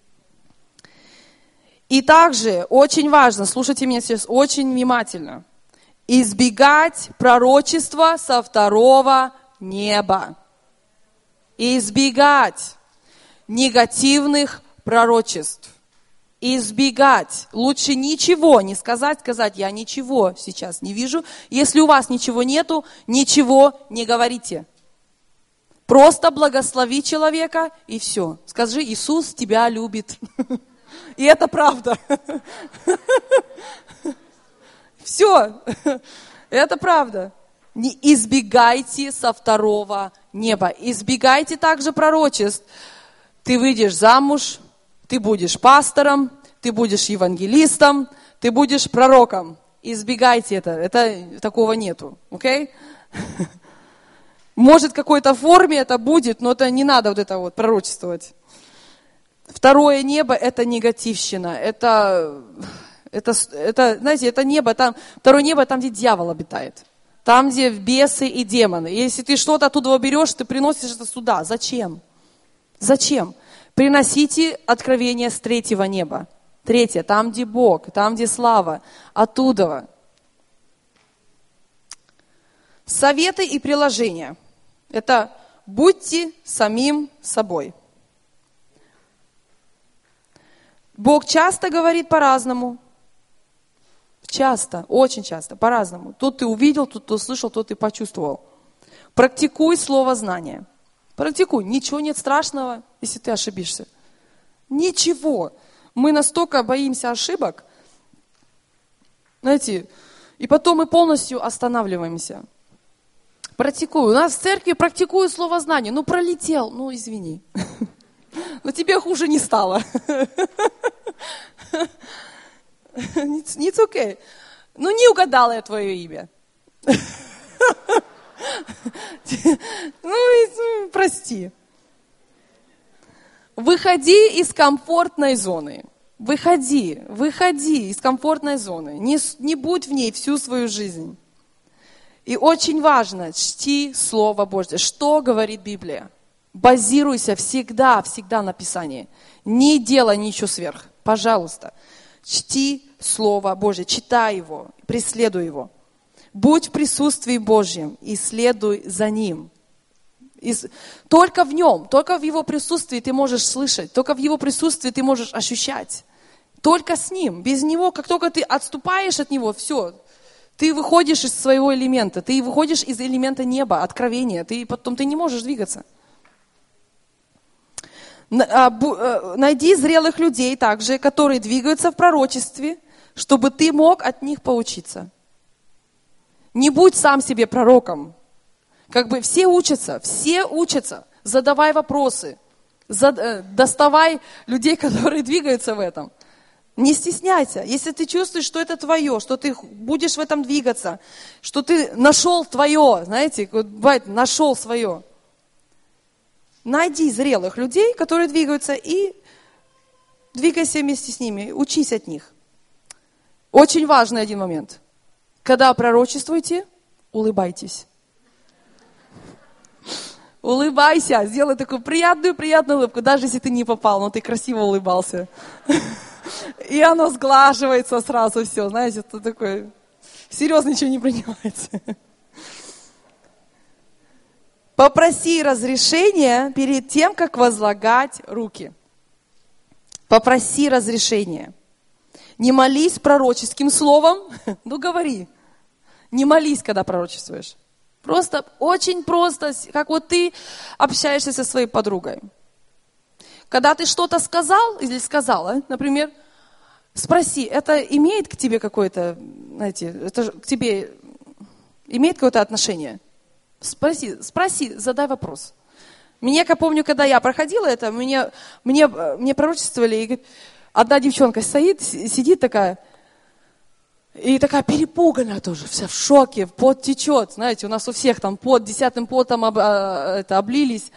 И также очень важно, слушайте меня сейчас очень внимательно, избегать пророчества со второго неба. Избегать негативных пророчеств. Избегать. Лучше ничего не сказать, сказать, я ничего сейчас не вижу. Если у вас ничего нету, ничего не говорите. Просто благослови человека и все. Скажи, Иисус тебя любит. И это правда. Все. Это правда. Не избегайте со второго неба. Избегайте также пророчеств. Ты выйдешь замуж, ты будешь пастором, ты будешь евангелистом, ты будешь пророком. Избегайте это, это такого нету, окей? Okay? Может, в какой-то форме это будет, но это не надо вот это вот пророчествовать. Второе небо – это негативщина, это, это, это, знаете, это небо, там, второе небо – там, где дьявол обитает. Там, где бесы и демоны. Если ты что-то оттуда берешь, ты приносишь это сюда. Зачем? Зачем? Приносите откровение с третьего неба. Третье, там, где Бог, там, где слава, оттуда. Советы и приложения. Это будьте самим собой. Бог часто говорит по-разному. Часто, очень часто, по-разному. Тут ты увидел, тут ты услышал, тут ты почувствовал. Практикуй слово знания. Практикуй. Ничего нет страшного, если ты ошибишься. Ничего. Мы настолько боимся ошибок, знаете, и потом мы полностью останавливаемся. Практикую. У нас в церкви практикую словознание. Ну, пролетел, ну, извини. Но тебе хуже не стало. It's okay. Ну, не угадала я твое имя. Ну, прости. Выходи из комфортной зоны. Выходи, выходи из комфортной зоны. Не, не будь в ней всю свою жизнь. И очень важно, чти Слово Божье. Что говорит Библия? Базируйся всегда, всегда на Писании. Не делай ничего сверх. Пожалуйста. Чти Слово Божье, читай его, преследуй его. Будь в присутствии Божьем и следуй за Ним. И только в Нем, только в Его присутствии ты можешь слышать, только в Его присутствии ты можешь ощущать. Только с Ним. Без Него, как только ты отступаешь от Него, все. Ты выходишь из своего элемента, ты выходишь из элемента неба, откровения, ты потом ты не можешь двигаться. Найди зрелых людей также, которые двигаются в пророчестве, чтобы ты мог от них поучиться. Не будь сам себе пророком. Как бы все учатся, все учатся. Задавай вопросы, зад, доставай людей, которые двигаются в этом. Не стесняйся. Если ты чувствуешь, что это твое, что ты будешь в этом двигаться, что ты нашел твое, знаете, вот бывает, нашел свое. Найди зрелых людей, которые двигаются, и двигайся вместе с ними, учись от них. Очень важный один момент. Когда пророчествуете, улыбайтесь. Улыбайся, сделай такую приятную-приятную улыбку, даже если ты не попал, но ты красиво улыбался. И оно сглаживается сразу все, знаете, это такое, серьезно ничего не принимается. Попроси разрешения перед тем, как возлагать руки. Попроси разрешения. Не молись пророческим словом, ну говори. Не молись, когда пророчествуешь. Просто, очень просто, как вот ты общаешься со своей подругой. Когда ты что-то сказал или сказала, например, спроси, это имеет к тебе какое-то, знаете, это к тебе имеет какое-то отношение? Спроси, спроси, задай вопрос. Мне, я помню, когда я проходила это, мне, мне, мне пророчествовали, и говорит, одна девчонка стоит, сидит такая, и такая перепуганная тоже, вся в шоке, пот течет, знаете, у нас у всех там пот, десятым потом об, это, облились.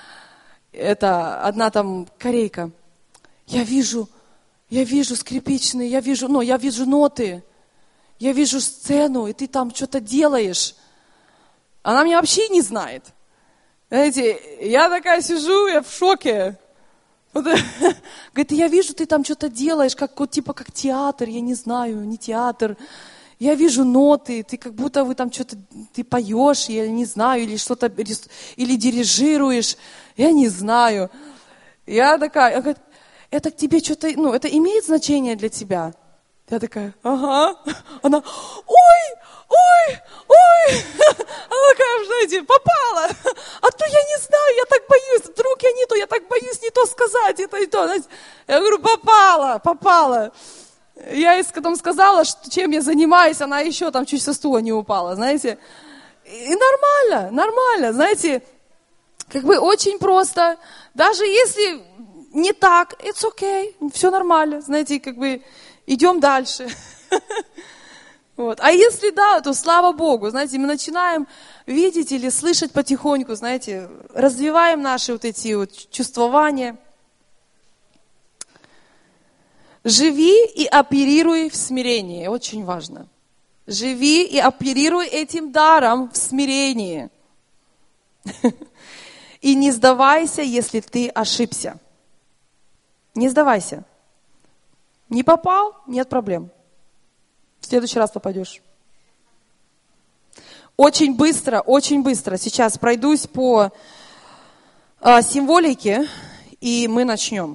Это одна там корейка. Я вижу, я вижу скрипичные, я вижу, ну, я вижу ноты, я вижу сцену, и ты там что-то делаешь. Она меня вообще не знает. Знаете, я такая сижу, я в шоке. Говорит, я вижу, ты там что-то делаешь, как, вот, типа как театр, я не знаю, не театр. Я вижу ноты, ты как будто вы там что-то, ты поешь, я не знаю, или что-то, или дирижируешь, я не знаю. Я такая, я говорю, это к тебе что-то, ну, это имеет значение для тебя? Я такая, ага. Она, ой, ой, ой. Она такая, знаете, попала. А то я не знаю, я так боюсь, вдруг я не то, я так боюсь не то сказать, это и то. Знаете, я говорю, попала, попала. Я ей потом сказала, что, чем я занимаюсь, она еще там чуть со стула не упала, знаете. И нормально, нормально, знаете, как бы очень просто. Даже если не так, it's okay, все нормально, знаете, как бы идем дальше. Вот. А если да, то слава Богу, знаете, мы начинаем видеть или слышать потихоньку, знаете, развиваем наши вот эти вот чувствования. Живи и оперируй в смирении, очень важно. Живи и оперируй этим даром в смирении. И не сдавайся, если ты ошибся. Не сдавайся. Не попал, нет проблем. В следующий раз попадешь. Очень быстро, очень быстро сейчас пройдусь по э, символике, и мы начнем.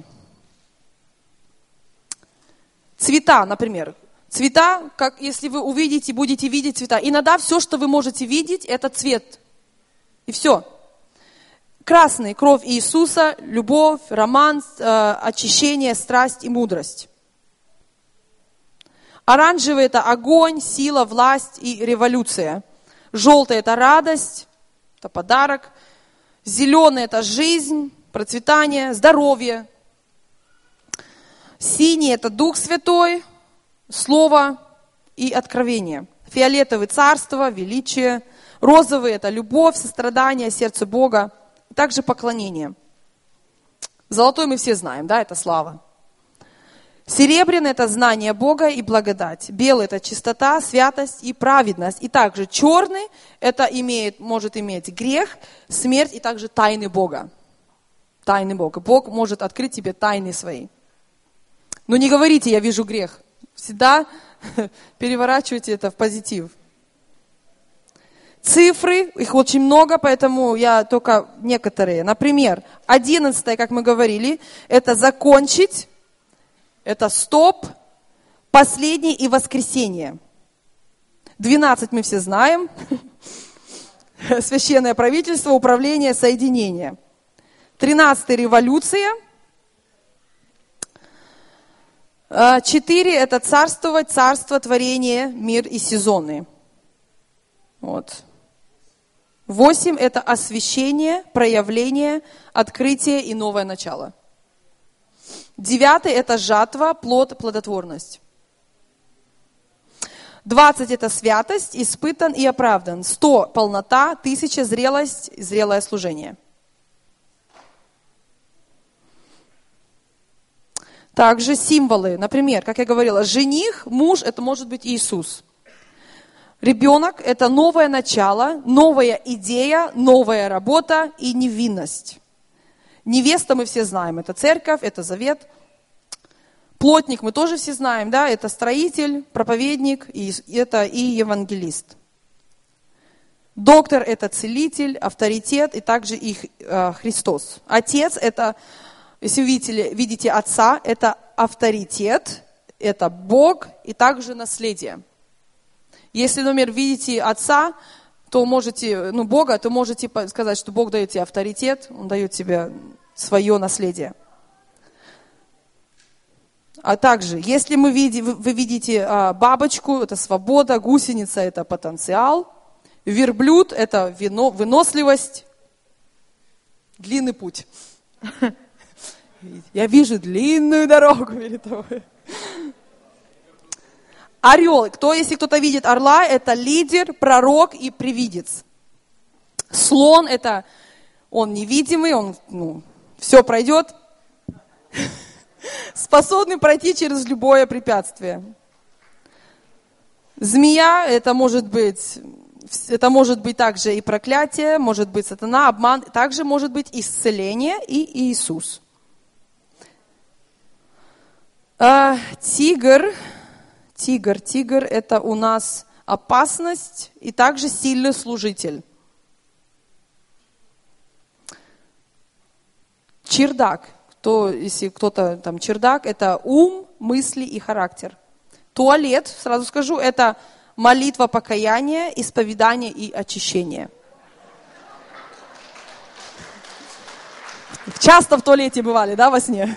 Цвета, например. Цвета, как если вы увидите, будете видеть цвета. Иногда все, что вы можете видеть, это цвет. И все. Красный – кровь Иисуса, любовь, роман, э, очищение, страсть и мудрость. Оранжевый – это огонь, сила, власть и революция. Желтый – это радость, это подарок. Зеленый – это жизнь, процветание, здоровье. Синий – это Дух Святой, Слово и откровение. Фиолетовый – царство, величие. Розовый – это любовь, сострадание, сердце Бога. Также поклонение. Золотой мы все знаем, да, это слава. Серебряный – это знание Бога и благодать. Белый – это чистота, святость и праведность. И также черный – это имеет, может иметь грех, смерть и также тайны Бога. Тайны Бога. Бог может открыть тебе тайны свои. Но не говорите, я вижу грех. Всегда переворачивайте это в позитив. Цифры, их очень много, поэтому я только некоторые. Например, одиннадцатое, как мы говорили, это закончить, это стоп, последний и воскресенье. двенадцать мы все знаем. Священное правительство, управление, соединение. тринадцатый революция. четыре это царствовать, царство, творение, мир и сезоны. Вот. восемь это освящение, проявление, открытие и новое начало. девятый это жатва, плод, плодотворность. двадцать это святость, испытан и оправдан. сто полнота, тысяча зрелость, зрелое служение. Также символы. Например, как я говорила, жених, муж это может быть Иисус. Ребенок – это новое начало, новая идея, новая работа и невинность. Невеста мы все знаем, это церковь, это завет. Плотник мы тоже все знаем, да, это строитель, проповедник, и это и евангелист. Доктор – это целитель, авторитет и также и э, Христос. Отец – это, если вы видите, видите отца, это авторитет, это Бог и также наследие. Если, например, видите отца, то можете, ну, Бога, то можете сказать, что Бог дает тебе авторитет, Он дает тебе свое наследие. А также, если мы видим, вы видите бабочку, это свобода, гусеница – это потенциал, верблюд – это вино, выносливость, длинный путь. Я вижу длинную дорогу перед тобой. Орел. Кто, если кто-то видит орла, это лидер, пророк и привидец. Слон – это он невидимый, он ну, все пройдет. Способный пройти через любое препятствие. Змея – это может быть, это может быть также и проклятие, может быть сатана, обман, также может быть исцеление и Иисус. А, тигр. Тигр. Тигр – это у нас опасность и также сильный служитель. Чердак. Кто, если кто-то там чердак, это ум, мысли и характер. Туалет, сразу скажу, это молитва покаяния, исповедание и очищение. Часто в туалете бывали, да, во сне?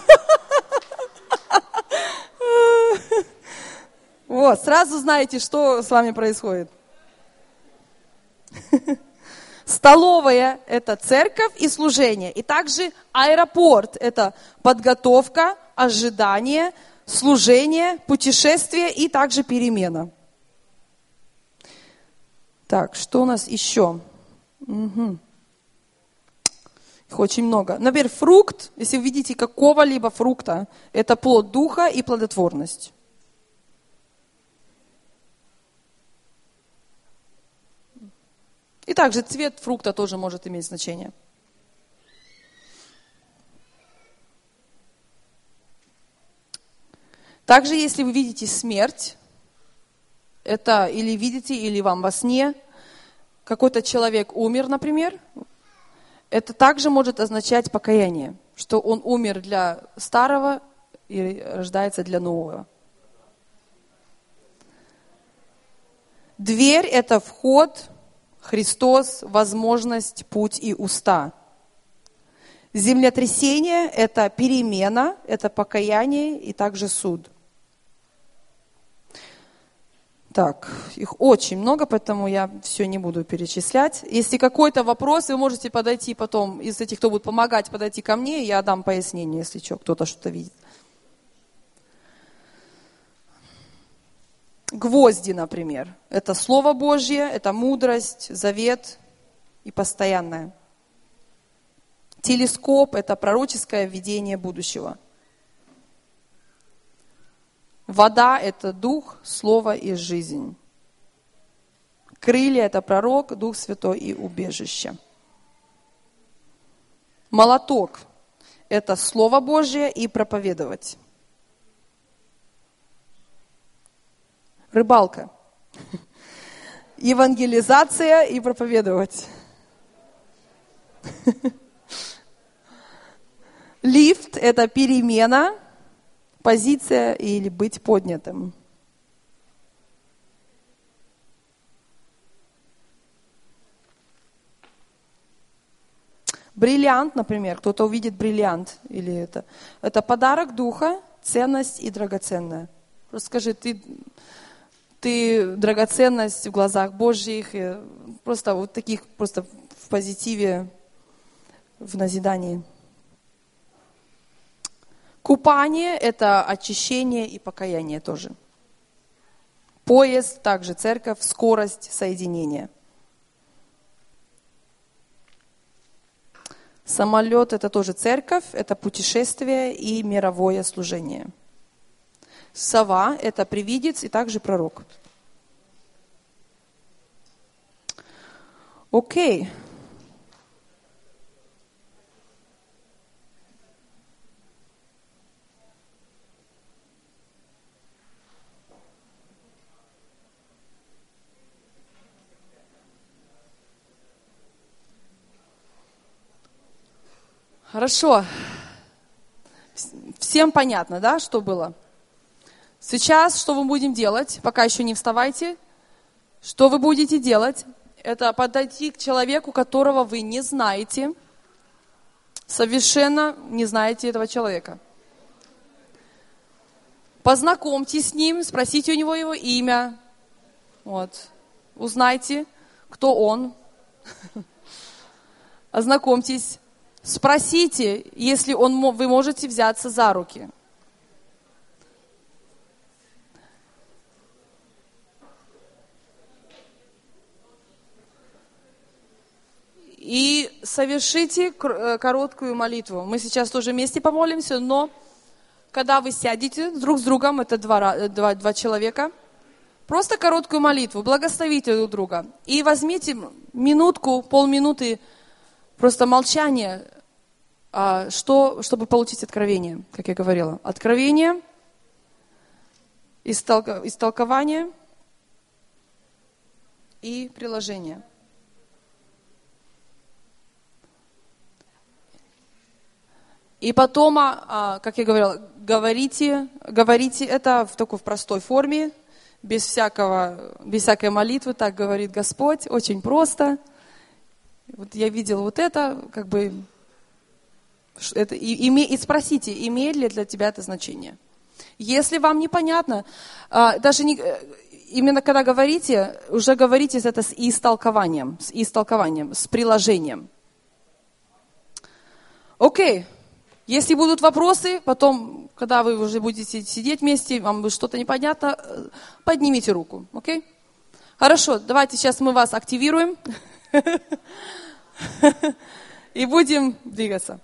Вот, сразу знаете, что с вами происходит. Столовая – это церковь и служение. И также аэропорт – это подготовка, ожидание, служение, путешествие и также перемена. Так, что у нас еще? Угу. Их очень много. Например, фрукт, если вы видите какого-либо фрукта, это плод духа и плодотворность. И также цвет фрукта тоже может иметь значение. Также, если вы видите смерть, это или видите, или вам во сне, какой-то человек умер, например, это также может означать покаяние, что он умер для старого и рождается для нового. Дверь – это вход, Христос, возможность, путь и уста. Землетрясение – это перемена, это покаяние и также суд. Так, их очень много, поэтому я все не буду перечислять. Если какой-то вопрос, вы можете подойти потом, из этих, кто будет помогать, подойти ко мне, я дам пояснение, если что, кто-то что-то видит. Гвозди, например, это Слово Божье, это мудрость, завет и постоянное. Телескоп – это пророческое видение будущего. Вода – это дух, слово и жизнь. Крылья – это пророк, Дух Святой и убежище. Молоток – это Слово Божье и проповедовать. Рыбалка – евангелизация и проповедовать. Лифт – это перемена, позиция или быть поднятым. Бриллиант, например, кто-то увидит бриллиант, или это, это подарок духа, ценность и драгоценная. Просто скажи, ты, ты драгоценность в глазах Божьих, и просто вот таких, просто в позитиве, в назидании. Купание – это очищение и покаяние тоже. Поезд, также церковь, скорость, соединение. Самолет – это тоже церковь, это путешествие и мировое служение. Сова – это привидец и также пророк. Окей. Хорошо. Всем понятно, да, что было? Сейчас что мы будем делать? Пока еще не вставайте. Что вы будете делать? Это подойти к человеку, которого вы не знаете. Совершенно не знаете этого человека. Познакомьтесь с ним, спросите у него его имя. Вот. Узнайте, кто он. Ознакомьтесь. Спросите, если он, вы можете взяться за руки. И совершите короткую молитву. Мы сейчас тоже вместе помолимся, но когда вы сядете друг с другом, это два, два, два человека, просто короткую молитву, благословите друг друга. И возьмите минутку, полминуты просто молчания, что, чтобы получить откровение, как я говорила. Откровение, истолкование и приложение. И потом, как я говорила, говорите, говорите это в такой в простой форме, без всякого, без всякой молитвы, так говорит Господь, очень просто. Вот я видела вот это, как бы, это, и, и, и спросите, имеет ли для тебя это значение. Если вам непонятно, даже не, именно когда говорите, уже говорите это с истолкованием, с истолкованием, с приложением. Окей. Если будут вопросы, потом, когда вы уже будете сидеть вместе, вам будет что-то непонятно, поднимите руку, окей? Хорошо, давайте сейчас мы вас активируем и будем двигаться.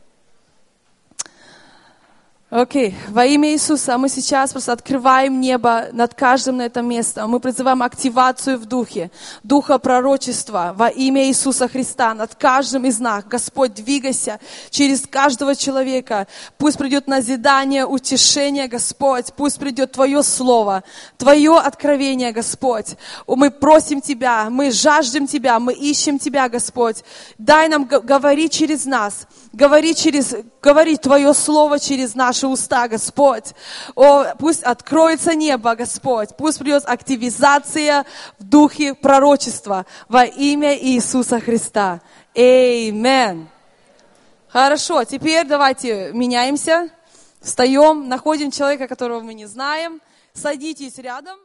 Окей, okay. Во имя Иисуса мы сейчас просто открываем небо над каждым на этом месте. Мы призываем активацию в духе, духа пророчества во имя Иисуса Христа над каждым из нас. Господь, двигайся через каждого человека. Пусть придет назидание, утешение, Господь. Пусть придет Твое Слово, Твое откровение, Господь. Мы просим Тебя, мы жаждем Тебя, мы ищем Тебя, Господь. Дай нам говорить через нас, говори через, говори Твое Слово через наши уста, Господь. О, пусть откроется небо, Господь. Пусть придет активизация в духе пророчества во имя Иисуса Христа. Аминь. Хорошо, теперь давайте меняемся, встаем, находим человека, которого мы не знаем, садитесь рядом.